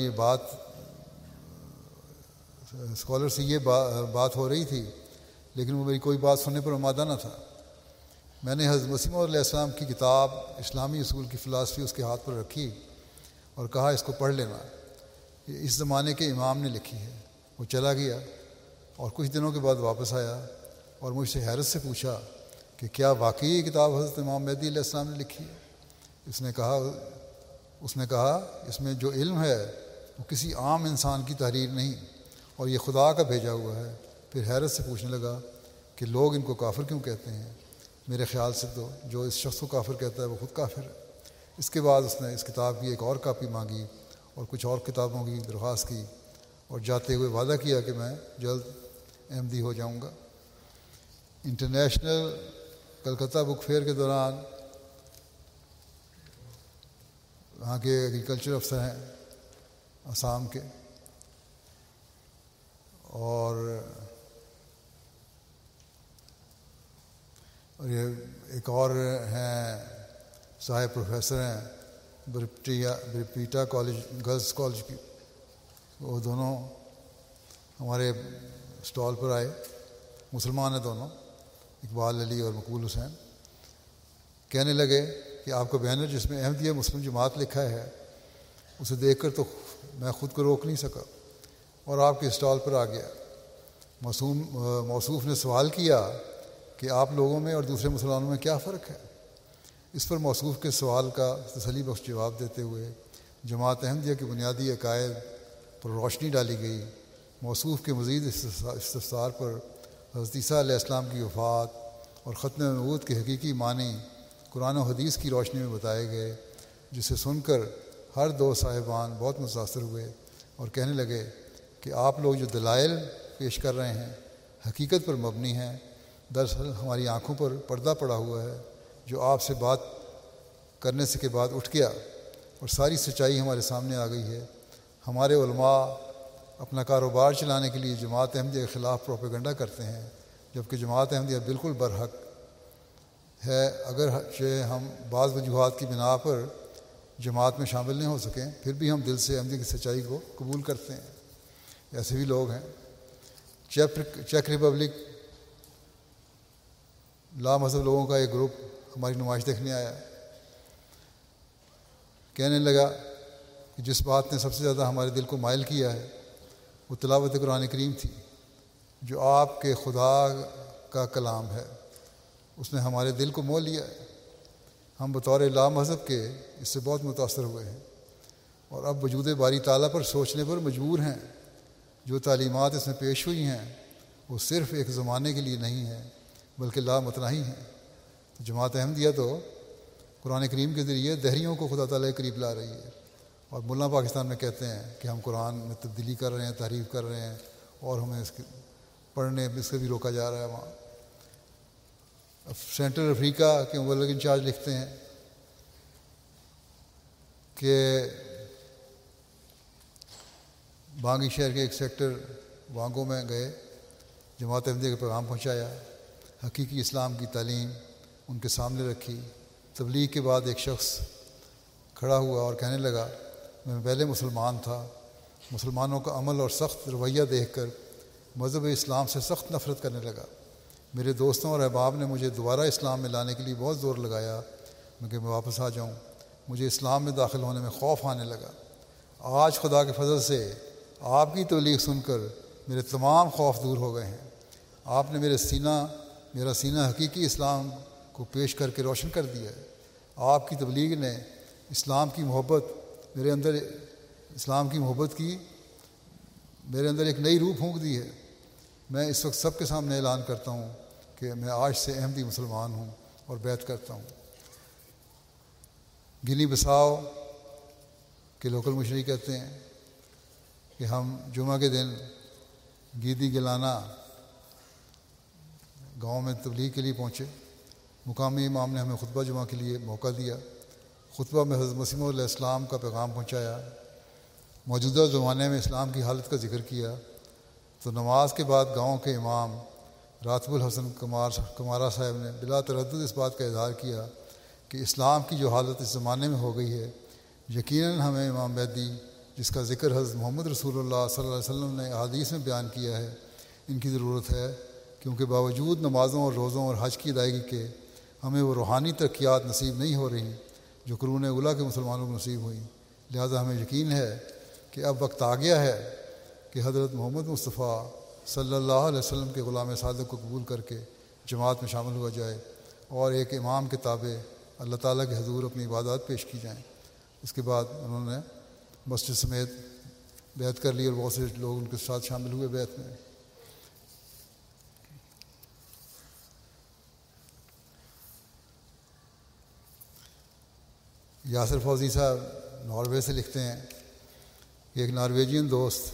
اسکالر سے یہ بات ہو رہی تھی، لیکن وہ میری کوئی بات سننے پر آمادہ نہ تھا۔ میں نے حضرت مسیح موعود علیہ السلام کی کتاب اسلامی اصول کی فلاسفی اس کے ہاتھ پر رکھی اور کہا اس کو پڑھ لینا، یہ اس زمانے کے امام نے لکھی ہے۔ وہ چلا گیا اور کچھ دنوں کے بعد واپس آیا اور مجھ سے حیرت سے پوچھا کہ کیا واقعی یہ کتاب حضرت امام مہدی علیہ السلام نے لکھی ہے؟ اس نے کہا اس میں جو علم ہے وہ کسی عام انسان کی تحریر نہیں، اور یہ خدا کا بھیجا ہوا ہے۔ پھر حیرت سے پوچھنے لگا کہ لوگ ان کو کافر کیوں کہتے ہیں؟ میرے خیال سے تو جو اس شخص کو کافر کہتا ہے وہ خود کافر ہے۔ اس کے بعد اس نے اس کتاب کی ایک اور کاپی مانگی اور کچھ اور کتابوں کی درخواست کی، اور جاتے ہوئے وعدہ کیا کہ میں جلد احمدی ہو جاؤں گا۔ انٹرنیشنل کلکتہ بک فیئر کے دوران وہاں کے ایگریکلچر افسر ہیں آسام کے، اور یہ ایک اور ہیں صاحب پروفیسر ہیں بریپیٹا کالج گرلز کالج کی، وہ دونوں ہمارے اسٹال پر آئے، مسلمان ہیں دونوں، اقبال علی اور مقبول حسین۔ کہنے لگے کہ آپ کا بینر جس میں احمدیہ مسلم جماعت لکھا ہے اسے دیکھ کر تو میں خود کو روک نہیں سکا اور آپ کے اسٹال پر آ گیا۔ موصوف نے سوال کیا کہ آپ لوگوں میں اور دوسرے مسلمانوں میں کیا فرق ہے؟ اس پر موصوف کے سوال کا تسلی بخش جواب دیتے ہوئے جماعت احمدیہ کے بنیادی عقائد پر روشنی ڈالی گئی۔ موصوف کے مزید استفسار پر حضرت عیسیٰ علیہ السلام کی وفات اور ختم نبوت کے حقیقی معنی قرآن و حدیث کی روشنی میں بتائے گئے، جسے سن کر ہر دو صاحبان بہت متاثر ہوئے اور کہنے لگے کہ آپ لوگ جو دلائل پیش کر رہے ہیں حقیقت پر مبنی ہیں، دراصل ہماری آنکھوں پر پردہ پڑا ہوا ہے جو آپ سے بات کرنے سے کے بعد اٹھ گیا اور ساری سچائی ہمارے سامنے آ گئی ہے۔ ہمارے علماء اپنا کاروبار چلانے کے لیے جماعت احمدیہ کے خلاف پروپیگنڈا کرتے ہیں، جبکہ جماعت احمدیہ بالکل برحق ہے۔ اگرچہ ہم بعض وجوہات کی بنا پر جماعت میں شامل نہیں ہو سکیں، پھر بھی ہم دل سے احمدیہ کی سچائی کو قبول کرتے ہیں۔ ایسے بھی لوگ ہیں۔ چیک ریپبلک لامذہب لوگوں کا ایک گروپ ہماری نمائش دیکھنے آیا، کہنے لگا کہ جس بات نے سب سے زیادہ ہمارے دل کو مائل کیا ہے وہ تلاوت قرآن کریم تھی، جو آپ کے خدا کا کلام ہے۔ اس نے ہمارے دل کو مول لیا ہے۔ ہم بطور لامذہب کے اس سے بہت متاثر ہوئے ہیں، اور اب وجود باری تعالیٰ پر سوچنے پر مجبور ہیں۔ جو تعلیمات اس میں پیش ہوئی ہیں وہ صرف ایک زمانے کے لیے نہیں ہیں بلکہ لامتناہی ہیں۔ جماعت احمدیہ تو قرآن کریم کے ذریعے دہریوں کو خدا تعالیٰ کے قریب لا رہی ہے، اور ملا پاکستان میں کہتے ہیں کہ ہم قرآن میں تبدیلی کر رہے ہیں، تعریف کر رہے ہیں، اور ہمیں اس کے پڑھنے اس سے بھی روکا جا رہا ہے وہاں۔ سینٹرل افریقہ کے مبلغ انچارج لکھتے ہیں کہ بانگی شہر کے ایک سیکٹر وانگو میں گئے، جماعت احمدیہ کا پیغام پہنچایا، حقیقی اسلام کی تعلیم ان کے سامنے رکھی۔ تبلیغ کے بعد ایک شخص کھڑا ہوا اور کہنے لگا میں پہلے مسلمان تھا، مسلمانوں کا عمل اور سخت رویہ دیکھ کر مذہب اسلام سے سخت نفرت کرنے لگا۔ میرے دوستوں اور احباب نے مجھے دوبارہ اسلام میں لانے کے لیے بہت زور لگایا کہ میں واپس آ جاؤں، مجھے اسلام میں داخل ہونے میں خوف آنے لگا۔ آج خدا کے فضل سے آپ کی تبلیغ سن کر میرے تمام خوف دور ہو گئے ہیں۔ آپ نے میرا سینہ حقیقی اسلام کو پیش کر کے روشن کر دیا ہے۔ آپ کی تبلیغ نے اسلام کی محبت کی میرے اندر ایک نئی روح پھونک دی ہے۔ میں اس وقت سب کے سامنے اعلان کرتا ہوں کہ میں آج سے احمدی مسلمان ہوں اور بیعت کرتا ہوں۔ گنی بساؤ کے لوکل مشرق کہتے ہیں کہ ہم جمعہ کے دن گیدی گلانا گاؤں میں تبلیغ کے لیے پہنچے۔ مقامی امام نے ہمیں خطبہ جمعہ کے لیے موقع دیا۔ خطبہ میں حضرت مسیح موعود علیہ السلام کا پیغام پہنچایا، موجودہ زمانے میں اسلام کی حالت کا ذکر کیا۔ تو نماز کے بعد گاؤں کے امام راتب الحسن کمارا صاحب نے بلا تردد اس بات کا اظہار کیا کہ اسلام کی جو حالت اس زمانے میں ہو گئی ہے، یقیناً ہمیں امام مہدی جس کا ذکر حضرت محمد رسول اللہ صلی اللہ علیہ وسلم نے احادیث میں بیان کیا ہے، ان کی ضرورت ہے، کیونکہ باوجود نمازوں اور روزوں اور حج کی ادائیگی کے ہمیں وہ روحانی ترقیات نصیب نہیں ہو رہی جو قرون اولیٰ کے مسلمانوں کو نصیب ہوئیں۔ لہذا ہمیں یقین ہے کہ اب وقت آ گیا ہے کہ حضرت محمد مصطفیٰ صلی اللہ علیہ وسلم کے غلام صادق کو قبول کر کے جماعت میں شامل ہوا جائے اور ایک امام کے تابع اللہ تعالیٰ کے حضور اپنی عبادات پیش کی جائیں۔ اس کے بعد انہوں نے مسجد سمیت بیعت کر لی اور بہت سے لوگ ان کے ساتھ شامل ہوئے بیعت میں۔ یاسر فوزی صاحب ناروے سے لکھتے ہیں کہ ایک نارویجین دوست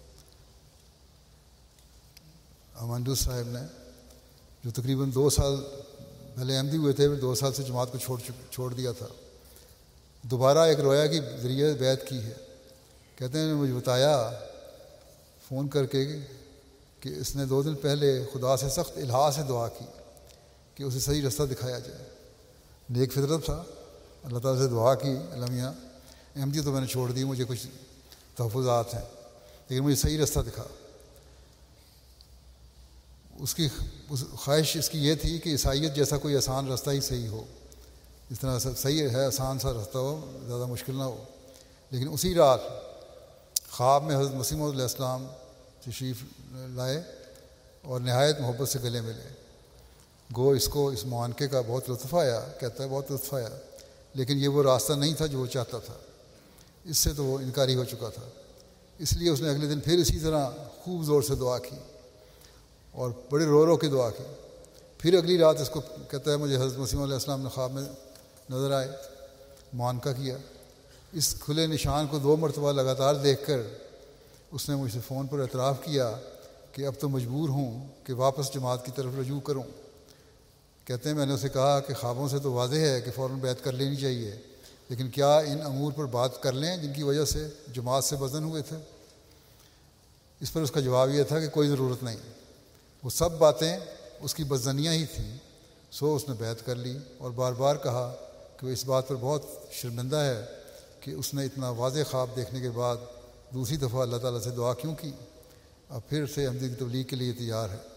امانڈوس صاحب نے، جو تقریباً 2 سال پہلے احمدی ہوئے تھے، 2 سال سے جماعت کو چھوڑ دیا تھا، دوبارہ ایک رویا کی ذریعے بیعت کی ہے۔ کہتے ہیں نے مجھے بتایا فون کر کے کہ اس نے 2 دن پہلے خدا سے سخت الہا سے دعا کی کہ اسے صحیح رستہ دکھایا جائے۔ نیک فطرت تھا، اللہ تعالیٰ سے دعا کی، المیہ احمدی تو میں نے چھوڑ دی، مجھے کچھ تحفظات ہیں لیکن مجھے صحیح رستہ دکھا۔ اس کی خواہش اس کی یہ تھی کہ عیسائیت جیسا کوئی آسان رستہ ہی صحیح ہو، جس طرح صحیح ہے آسان سا رستہ ہو، زیادہ مشکل نہ ہو۔ لیکن اسی رات خواب میں حضرت مسیح موعود علیہ السلام تشریف لائے اور نہایت محبت سے گلے ملے۔ گو اس کو اس معانقے کا بہت لطف آیا، کہتا ہے بہت لطف آیا، لیکن یہ وہ راستہ نہیں تھا جو وہ چاہتا تھا، اس سے تو وہ انکاری ہو چکا تھا۔ اس لیے اس نے اگلے دن پھر اسی طرح خوب زور سے دعا کی اور بڑے رو کے دعا کی۔ پھر اگلی رات اس کو کہتا ہے مجھے حضرت مسیح علیہ السلام نے خواب میں نظر آئے، معانقہ کیا۔ اس کھلے نشان کو 2 مرتبہ لگاتار دیکھ کر اس نے مجھ سے فون پر اعتراف کیا کہ اب تو مجبور ہوں کہ واپس جماعت کی طرف رجوع کروں۔ کہتے ہیں میں نے اسے کہا کہ خوابوں سے تو واضح ہے کہ فوراً بیعت کر لینی چاہیے، لیکن کیا ان امور پر بات کر لیں جن کی وجہ سے جماعت سے بدن ہوئے تھے؟ اس پر اس کا جواب یہ تھا کہ کوئی ضرورت نہیں، وہ سب باتیں اس کی بدظنیاں ہی تھیں۔ سو اس نے بیعت کر لی اور بار بار کہا کہ وہ اس بات پر بہت شرمندہ ہے کہ اس نے اتنا واضح خواب دیکھنے کے بعد دوسری دفعہ اللہ تعالیٰ سے دعا کیوں کی۔ اب پھر سے احمدی کی تبلیغ کے لیے تیار ہے۔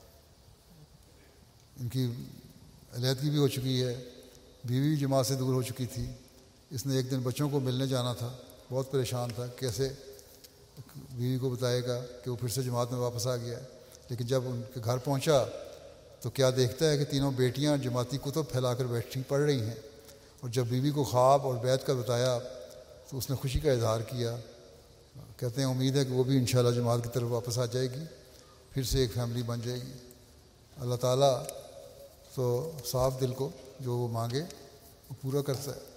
ان کی علیحدگی بھی ہو چکی ہے، بیوی جماعت سے دور ہو چکی تھی۔ اس نے ایک دن بچوں کو ملنے جانا تھا، بہت پریشان تھا، کیسے بیوی کو بتائے گا کہ وہ پھر سے جماعت میں واپس آ گیا ہے۔ لیکن جب ان کے گھر پہنچا تو کیا دیکھتا ہے کہ تینوں بیٹیاں جماعتی کتب پھیلا کر بیٹھی پڑھ رہی ہیں، اور جب بیوی کو خواب اور بیعت کا بتایا تو اس نے خوشی کا اظہار کیا۔ کہتے ہیں امید ہے کہ وہ بھی انشاءاللہ جماعت کی طرف واپس آ جائے گی، پھر سے ایک فیملی بن جائے گی۔ اللہ تعالیٰ تو صاف دل کو جو وہ مانگے وہ پورا کرتا ہے۔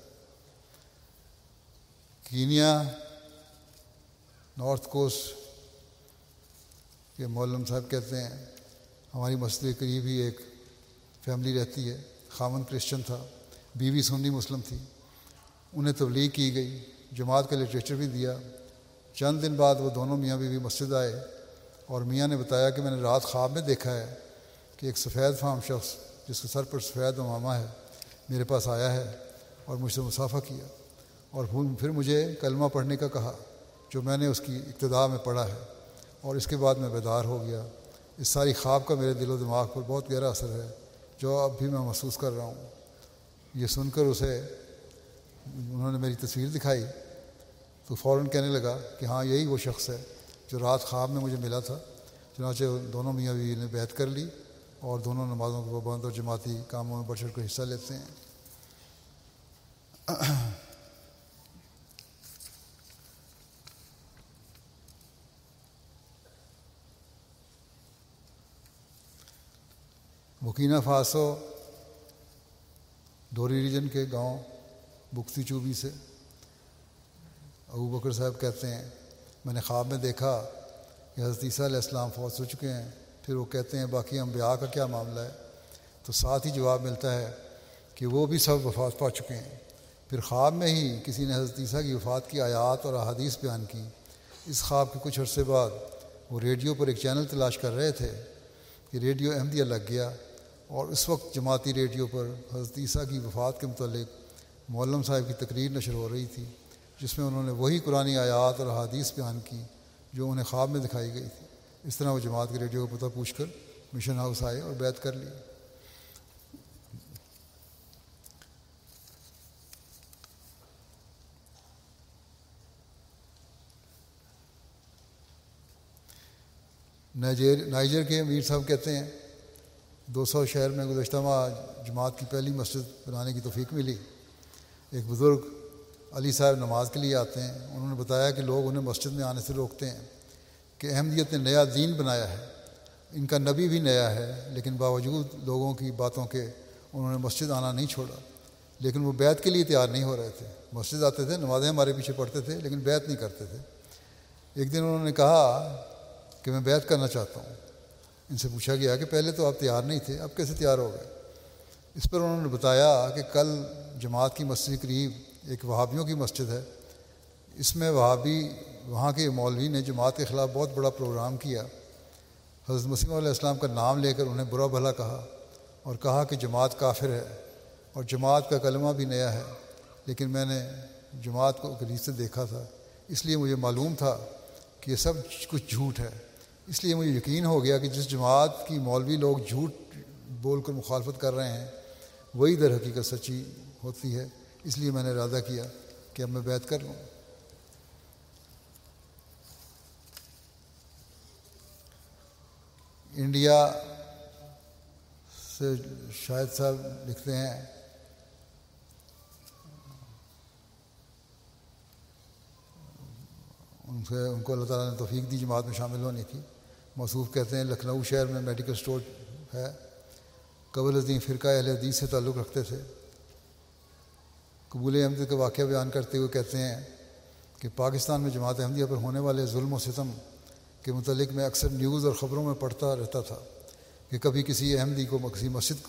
کینیا نارتھ کوسٹ کے مولم صاحب کہتے ہیں ہماری مسجد کے قریب ہی ایک فیملی رہتی ہے، خاوند کرسچن تھا، بیوی سنی مسلم تھی۔ انہیں تبلیغ کی گئی، جماعت کا لٹریچر بھی دیا۔ چند دن بعد وہ دونوں میاں بیوی مسجد آئے اور میاں نے بتایا کہ میں نے رات خواب میں دیکھا ہے کہ ایک سفید فام شخص جس کے سر پر سفید امامہ ہے میرے پاس آیا ہے اور مجھ سے مصافحہ کیا، اور پھر مجھے کلمہ پڑھنے کا کہا جو میں نے اس کی ابتدا میں پڑھا ہے، اور اس کے بعد میں بیدار ہو گیا۔ اس ساری خواب کا میرے دل و دماغ پر بہت گہرا اثر ہے جو اب بھی میں محسوس کر رہا ہوں۔ یہ سن کر اسے انہوں نے میری تصویر دکھائی تو فوراً کہنے لگا کہ ہاں یہی وہ شخص ہے جو رات خواب میں مجھے ملا تھا. چنانچہ دونوں میاں بیوی نے بیعت کر لی اور دونوں نمازوں کو پابند اور جماعتی کاموں میں بڑھ چڑھ کر حصہ لیتے ہیں. بورکینا فاسو ڈوری ریجن کے گاؤں بکتی چوبی سے ابو بکر صاحب کہتے ہیں میں نے خواب میں دیکھا کہ حضرت عیسیٰ علیہ السلام فوت ہو چکے ہیں. پھر وہ کہتے ہیں باقی انبیاء کا کیا معاملہ ہے؟ تو ساتھ ہی جواب ملتا ہے کہ وہ بھی سب وفات پا چکے ہیں. پھر خواب میں ہی کسی نے حضرت عیسیٰ کی وفات کی آیات اور احادیث بیان کی. اس خواب کے کچھ عرصے بعد وہ ریڈیو پر ایک چینل تلاش کر رہے تھے کہ ریڈیو احمدیہ لگ گیا اور اس وقت جماعتی ریڈیو پر حضرت عیسیٰ کی وفات کے متعلق معلم صاحب کی تقریر نشر ہو رہی تھی جس میں انہوں نے وہی قرآنی آیات اور احادیث بیان کی جو انہیں خواب میں دکھائی گئی تھی. اس طرح وہ جماعت کے ریڈیو کا پتہ پوچھ کر مشن ہاؤس آئے اور بیعت کر لی. نائجر کے امیر صاحب کہتے ہیں 200 شہر میں گزشتہ ماہ جماعت کی پہلی مسجد بنانے کی توفیق ملی. ایک بزرگ علی صاحب نماز کے لیے آتے ہیں. انہوں نے بتایا کہ لوگ انہیں مسجد میں آنے سے روکتے ہیں کہ احمدیت نے نیا دین بنایا ہے, ان کا نبی بھی نیا ہے, لیکن باوجود لوگوں کی باتوں کے انہوں نے مسجد آنا نہیں چھوڑا. لیکن وہ بیعت کے لیے تیار نہیں ہو رہے تھے. مسجد آتے تھے, نمازیں ہمارے پیچھے پڑھتے تھے, لیکن بیعت نہیں کرتے تھے. ایک دن انہوں نے کہا کہ میں بیعت کرنا چاہتا ہوں. ان سے پوچھا گیا کہ پہلے تو آپ تیار نہیں تھے, اب کیسے تیار ہو گئے؟ اس پر انہوں نے بتایا کہ کل جماعت کی مسجد کے قریب ایک وہابیوں کی مسجد ہے. اس میں وہاں کے مولوی نے جماعت کے خلاف بہت بڑا پروگرام کیا. حضرت مسیح علیہ السلام کا نام لے کر انہیں برا بھلا کہا اور کہا کہ جماعت کافر ہے اور جماعت کا کلمہ بھی نیا ہے. لیکن میں نے جماعت کو قریب سے دیکھا تھا, اس لیے مجھے معلوم تھا کہ یہ سب کچھ جھوٹ ہے. اس لیے مجھے یقین ہو گیا کہ جس جماعت کی مولوی لوگ جھوٹ بول کر مخالفت کر رہے ہیں وہی در حقیقت سچی ہوتی ہے. اس لیے میں نے ارادہ کیا کہ اب میں بیعت کر لوں. انڈیا سے شاہد صاحب لکھتے ہیں ان کو اللہ تعالیٰ نے توفیق دی جماعت میں شامل ہونے کی. موصوف کہتے ہیں لکھنؤ شہر میں میڈیکل سٹور ہے. قبل ازیں فرقہ اہل حدیث سے تعلق رکھتے تھے. قبول احمدیت کا واقعہ بیان کرتے ہوئے کہتے ہیں کہ پاکستان میں جماعت احمدیہ پر ہونے والے ظلم و ستم کے متعلق میں اکثر نیوز اور خبروں میں پڑھتا رہتا تھا کہ کبھی کسی احمدی کو کسی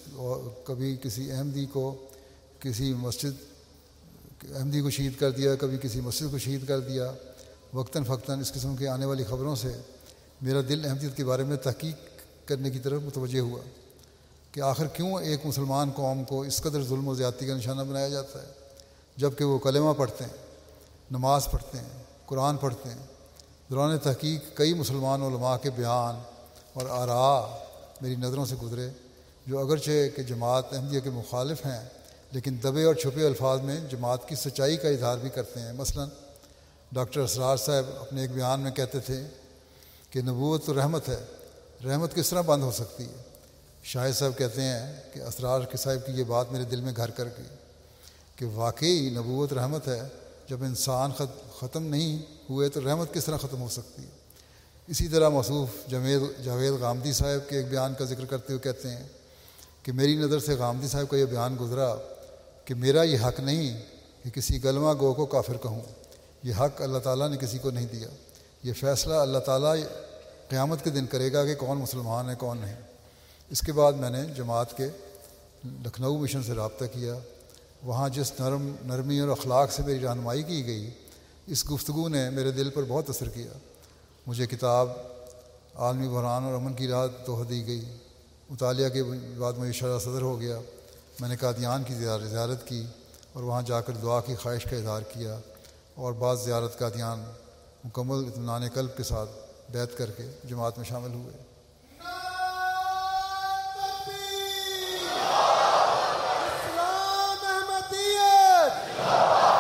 مسجد احمدی کو شہید کر دیا, کبھی کسی مسجد کو شہید کر دیا. وقتاً فوقتاً اس قسم کے آنے والی خبروں سے میرا دل احمدیت کے بارے میں تحقیق کرنے کی طرف متوجہ ہوا کہ آخر کیوں ایک مسلمان قوم کو اس قدر ظلم و زیادتی کا نشانہ بنایا جاتا ہے جب کہ وہ کلمہ پڑھتے ہیں, نماز پڑھتے ہیں, قرآن پڑھتے ہیں. دوران تحقیق کئی مسلمان علماء کے بیان اور آراء میری نظروں سے گزرے جو اگرچہ کہ جماعت احمدیہ کے مخالف ہیں لیکن دبے اور چھپے الفاظ میں جماعت کی سچائی کا اظہار بھی کرتے ہیں. مثلا ڈاکٹر اسرار صاحب اپنے ایک بیان میں کہتے تھے کہ نبوت تو رحمت ہے, رحمت کس طرح بند ہو سکتی ہے؟ شاہد صاحب کہتے ہیں کہ اسرار کے صاحب کی یہ بات میرے دل میں گھر کر گئی کہ واقعی نبوت رحمت ہے. جب انسان ختم نہیں ہوئے تو رحمت کس طرح ختم ہو سکتی ہے؟ اسی طرح موصوف جاوید غامدی صاحب کے ایک بیان کا ذکر کرتے ہوئے کہتے ہیں کہ میری نظر سے غامدی صاحب کا یہ بیان گزرا کہ میرا یہ حق نہیں کہ کسی کلمہ گو کو کافر کہوں. یہ حق اللہ تعالیٰ نے کسی کو نہیں دیا. یہ فیصلہ اللہ تعالیٰ قیامت کے دن کرے گا کہ کون مسلمان ہے کون نہیں. اس کے بعد میں نے جماعت کے لکھنؤ مشن سے رابطہ کیا. وہاں جس نرمی اور اخلاق سے میری رہنمائی کی گئی, اس گفتگو نے میرے دل پر بہت اثر کیا. مجھے کتاب عالمی بحران اور امن کی راہ توحہ دی گئی. مطالعہ کے بعد مجھے شرح صدر ہو گیا. میں نے قادیان کی زیارت کی اور وہاں جا کر دعا کی خواہش کا اظہار کیا اور بعض زیارت قادیان مکمل اطمینان قلب کے ساتھ بیعت کر کے جماعت میں شامل ہوئے. اسلام احمدیت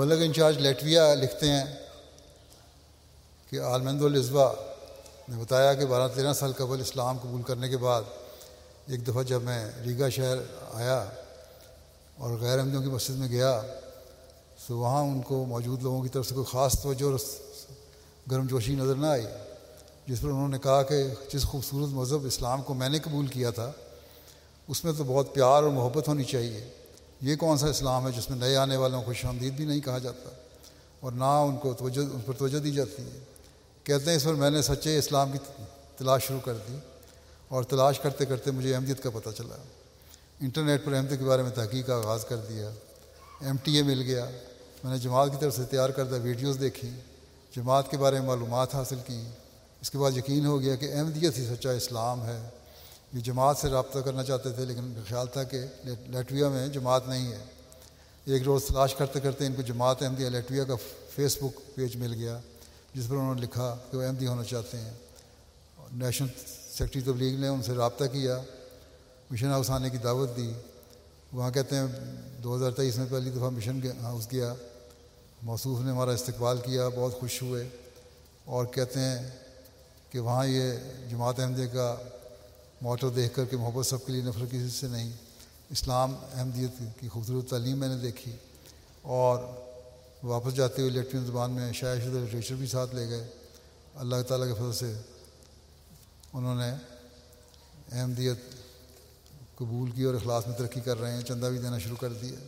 مبلغ انچارج لیٹویا لکھتے ہیں کہ آلمندو العزوا نے بتایا کہ 12-13 سال قبل اسلام قبول کرنے کے بعد ایک دفعہ جب میں ریگا شہر آیا اور غیر احمدیوں کی مسجد میں گیا تو وہاں ان کو موجود لوگوں کی طرف سے کوئی خاص توجہ اور گرم جوشی نظر نہ آئی، جس پر انہوں نے کہا کہ جس خوبصورت مذہب اسلام کو میں نے قبول کیا تھا اس میں تو بہت پیار اور محبت ہونی چاہیے، یہ کون سا اسلام ہے جس میں نئے آنے والوں کو خوش آمدید بھی نہیں کہا جاتا اور نہ ان پر توجہ دی جاتی ہے۔ کہتے ہیں اس پر میں نے سچے اسلام کی تلاش شروع کر دی اور تلاش کرتے کرتے مجھے احمدیت کا پتہ چلا، انٹرنیٹ پر احمدیت کے بارے میں تحقیق کا آغاز کر دیا، MTA مل گیا، میں نے جماعت کی طرف سے تیار کردہ ویڈیوز دیکھی، جماعت کے بارے میں معلومات حاصل کی، اس کے بعد یقین ہو گیا کہ احمدیت ہی سچا اسلام ہے۔ یہ جماعت سے رابطہ کرنا چاہتے تھے لیکن خیال تھا کہ لیٹویا میں جماعت نہیں ہے۔ ایک روز تلاش کرتے کرتے ان کو جماعت احمدیہ لیٹویا کا فیس بک پیج مل گیا جس پر انہوں نے لکھا کہ وہ احمدی ہونا چاہتے ہیں۔ نیشنل سیکرٹری تبلیغ نے ان سے رابطہ کیا، مشن ہاؤس آنے کی دعوت دی، وہاں کہتے ہیں 2023 میں پہلی دفعہ مشن ہاؤس گیا، موصوف نے ہمارا استقبال کیا، بہت خوش ہوئے اور کہتے ہیں کہ وہاں یہ جماعت احمدیہ کا موٹو دیکھ کر کہ محبت سب کے لیے نفرت کسی سے نہیں، اسلام احمدیت کی خوبصورت تعلیم میں نے دیکھی، اور واپس جاتے ہوئے لیٹوین زبان میں شائع شدہ لٹریچر بھی ساتھ لے گئے۔ اللہ تعالیٰ کے فضل سے انہوں نے احمدیت قبول کی اور اخلاص میں ترقی کر رہے ہیں، چندہ بھی دینا شروع کر دیا۔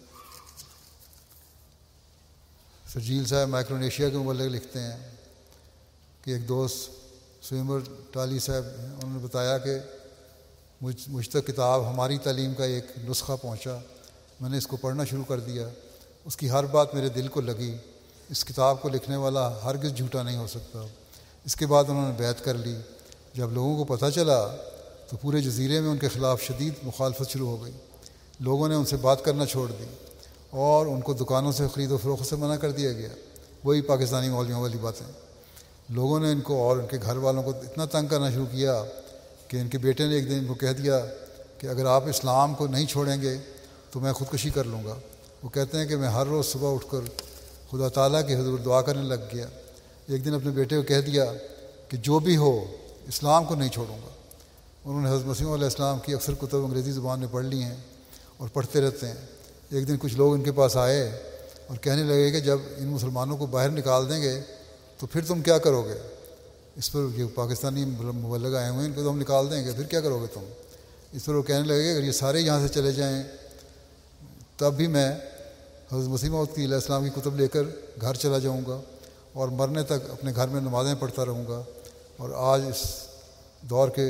سرجیل صاحب مائکرونیشیا کے مبلغ لکھتے ہیں کہ ایک دوست سویمر ٹالی صاحب انہوں نے بتایا کہ مجھ تک کتاب ہماری تعلیم کا ایک نسخہ پہنچا، میں نے اس کو پڑھنا شروع کر دیا، اس کی ہر بات میرے دل کو لگی، اس کتاب کو لکھنے والا ہرگز جھوٹا نہیں ہو سکتا۔ اس کے بعد انہوں نے بیعت کر لی۔ جب لوگوں کو پتہ چلا تو پورے جزیرے میں ان کے خلاف شدید مخالفت شروع ہو گئی، لوگوں نے ان سے بات کرنا چھوڑ دی اور ان کو دکانوں سے خرید و فروخت سے منع کر دیا گیا۔ وہی پاکستانی مولویوں والی باتیں، لوگوں نے ان کو اور ان کے گھر والوں کو اتنا تنگ کرنا شروع کیا کہ ان کے بیٹے نے ایک دن ان کو کہہ دیا کہ اگر آپ اسلام کو نہیں چھوڑیں گے تو میں خودکشی کر لوں گا۔ وہ کہتے ہیں کہ میں ہر روز صبح اٹھ کر خدا تعالیٰ کے حضور دعا کرنے لگ گیا۔ ایک دن اپنے بیٹے کو کہہ دیا کہ جو بھی ہو اسلام کو نہیں چھوڑوں گا۔ انہوں نے حضرت مسیح علیہ السلام کی اکثر کتب انگریزی زبان میں پڑھ لی ہیں اور پڑھتے رہتے ہیں۔ ایک دن کچھ لوگ ان کے پاس آئے اور کہنے لگے کہ جب ان مسلمانوں کو باہر نکال دیں گے تو پھر تم کیا کرو گے؟ اس پر یہ پاکستانی مبلغ آئے ہوئے ہیں، ان کو تو ہم نکال دیں گے، پھر کیا کرو گے تم؟ اس پر وہ کہنے لگے کہ اگر یہ سارے یہاں سے چلے جائیں تب بھی میں حضرت مسیح موعود علیہ السلام کی کتب لے کر گھر چلا جاؤں گا اور مرنے تک اپنے گھر میں نمازیں پڑھتا رہوں گا۔ اور آج اس دور کے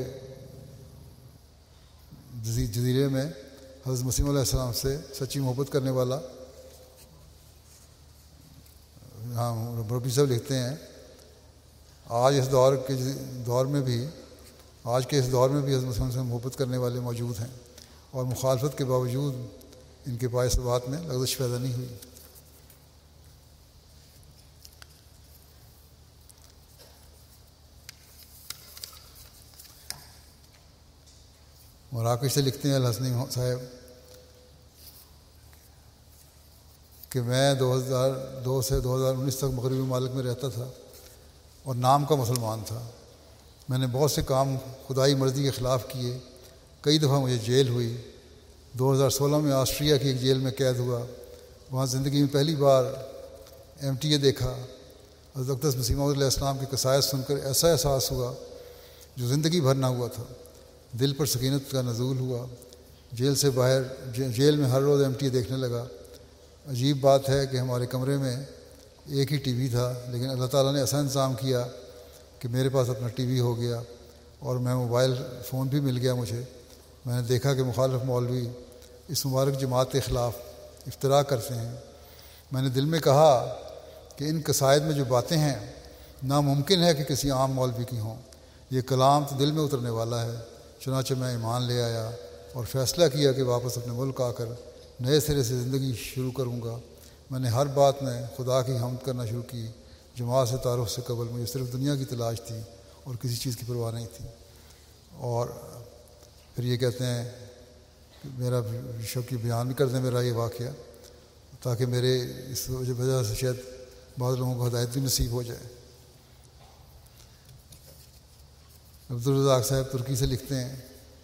جزیرے میں حضرت مسیح علیہ السلام سے سچی محبت کرنے والا ربی صاحب لکھتے ہیں آج اس دور میں بھی حضرت مسیح سے محبت کرنے والے موجود ہیں اور مخالفت کے باوجود ان کے پائے ثبات میں لغزش پیدا نہیں ہوئی۔ مراکش سے لکھتے ہیں الحسنی صاحب کہ میں 2002 سے 2019 تک مغربی ممالک میں رہتا تھا اور نام کا مسلمان تھا۔ میں نے بہت سے کام خدائی مرضی کے خلاف کیے، کئی دفعہ مجھے جیل ہوئی۔ 2016 میں آسٹریا کی ایک جیل میں قید ہوا، وہاں زندگی میں پہلی بار MTA دیکھا۔ حضرت اقدس مسیح موعود علیہ السلام کی قصائد سن کر ایسا احساس ہوا جو زندگی بھر نہ ہوا تھا، دل پر سکینت کا نزول ہوا۔ جیل سے باہر جیل میں ہر روز MTA دیکھنے لگا۔ عجیب بات ہے کہ ہمارے کمرے میں ایک ہی TV تھا، لیکن اللہ تعالیٰ نے ایسا انتظام کیا کہ میرے پاس اپنا TV ہو گیا اور میں موبائل فون بھی مل گیا مجھے۔ میں نے دیکھا کہ مخالف مولوی اس مبارک جماعت کے خلاف افتراء کرتے ہیں۔ میں نے دل میں کہا کہ ان قصائد میں جو باتیں ہیں ناممکن ہے کہ کسی عام مولوی کی ہوں، یہ کلام تو دل میں اترنے والا ہے۔ چنانچہ میں ایمان لے آیا اور فیصلہ کیا کہ واپس اپنے ملک آ کر نئے سرے سے زندگی شروع کروں گا۔ میں نے ہر بات میں خدا کی حمد کرنا شروع کی۔ جماعت سے تعارف سے قبل مجھے صرف دنیا کی تلاش تھی اور کسی چیز کی پرواہ نہیں تھی۔ اور پھر یہ کہتے ہیں کہ میرا شوقی بیان بھی کرتے ہیں میرا یہ واقعہ تاکہ میرے اس وجہ سے شاید بعض لوگوں کو ہدایت بھی نصیب ہو جائے۔ عبدالرزاق صاحب ترکی سے لکھتے ہیں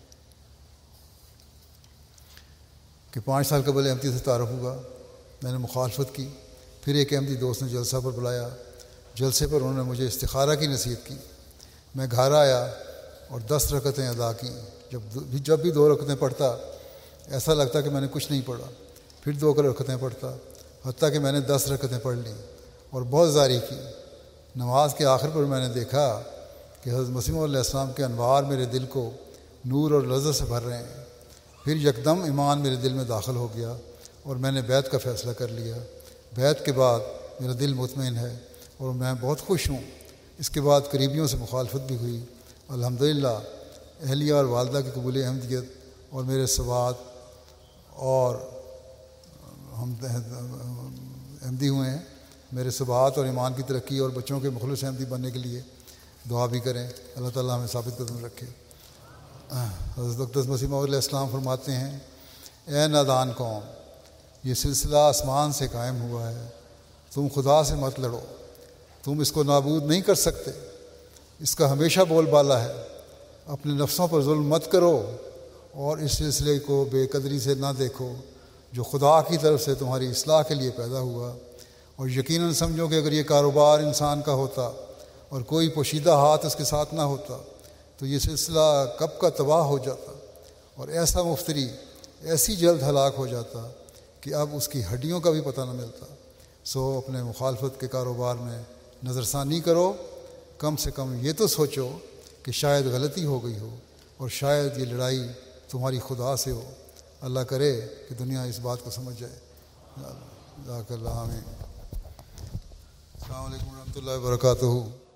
کہ 5 سال قبل احمدی سے تعارف ہوا، میں نے مخالفت کی، پھر ایک احمدی دوست نے جلسہ پر بلایا، جلسے پر انہوں نے مجھے استخارہ کی نصیحت کی، میں گھر آیا اور 10 رکعتیں ادا کیں۔ جب بھی 2 رکعتیں پڑھتا ایسا لگتا کہ میں نے کچھ نہیں پڑھا، پھر 2 رکعتیں پڑھتا، حتیٰ کہ میں نے 10 رکعتیں پڑھ لیں اور بہت زاری کی۔ نماز کے آخر پر میں نے دیکھا کہ حضرت مسیح موعود علیہ السلام کے انوار میرے دل کو نور اور لذت سے بھر رہے ہیں۔ پھر یکدم ایمان میرے دل میں داخل ہو گیا اور میں نے بیعت کا فیصلہ کر لیا۔ بیعت کے بعد میرا دل مطمئن ہے اور میں بہت خوش ہوں۔ اس کے بعد قریبیوں سے مخالفت بھی ہوئی، الحمدللہ اہلیہ اور والدہ کی قبول احمدیت اور میرے ثبات اور ہم احمدی ہوئے ہیں۔ میرے ثبات اور ایمان کی ترقی اور بچوں کے مخلص احمدی بننے کے لیے دعا بھی کریں، اللہ تعالیٰ ہمیں ثابت قدم رکھے۔ حضرت اقدس مسیح موعود علیہ السلام فرماتے ہیں، اے نادان قوم، یہ سلسلہ آسمان سے قائم ہوا ہے، تم خدا سے مت لڑو، تم اس کو نابود نہیں کر سکتے، اس کا ہمیشہ بول بالا ہے، اپنے نفسوں پر ظلم مت کرو اور اس سلسلے کو بے قدری سے نہ دیکھو جو خدا کی طرف سے تمہاری اصلاح کے لیے پیدا ہوا، اور یقیناً سمجھو کہ اگر یہ کاروبار انسان کا ہوتا اور کوئی پوشیدہ ہاتھ اس کے ساتھ نہ ہوتا تو یہ سلسلہ کب کا تباہ ہو جاتا اور ایسا مفتری ایسی جلد ہلاک ہو جاتا کہ اب اس کی ہڈیوں کا بھی پتہ نہ ملتا۔ سو اپنے مخالفت کے کاروبار میں نظر ثانی کرو، کم سے کم یہ تو سوچو کہ شاید غلطی ہو گئی ہو اور شاید یہ لڑائی تمہاری خدا سے ہو۔ اللہ کرے کہ دنیا اس بات کو سمجھ جائے۔ جزاک اللہ، آمین۔ السلام علیکم ورحمۃ اللہ وبرکاتہ۔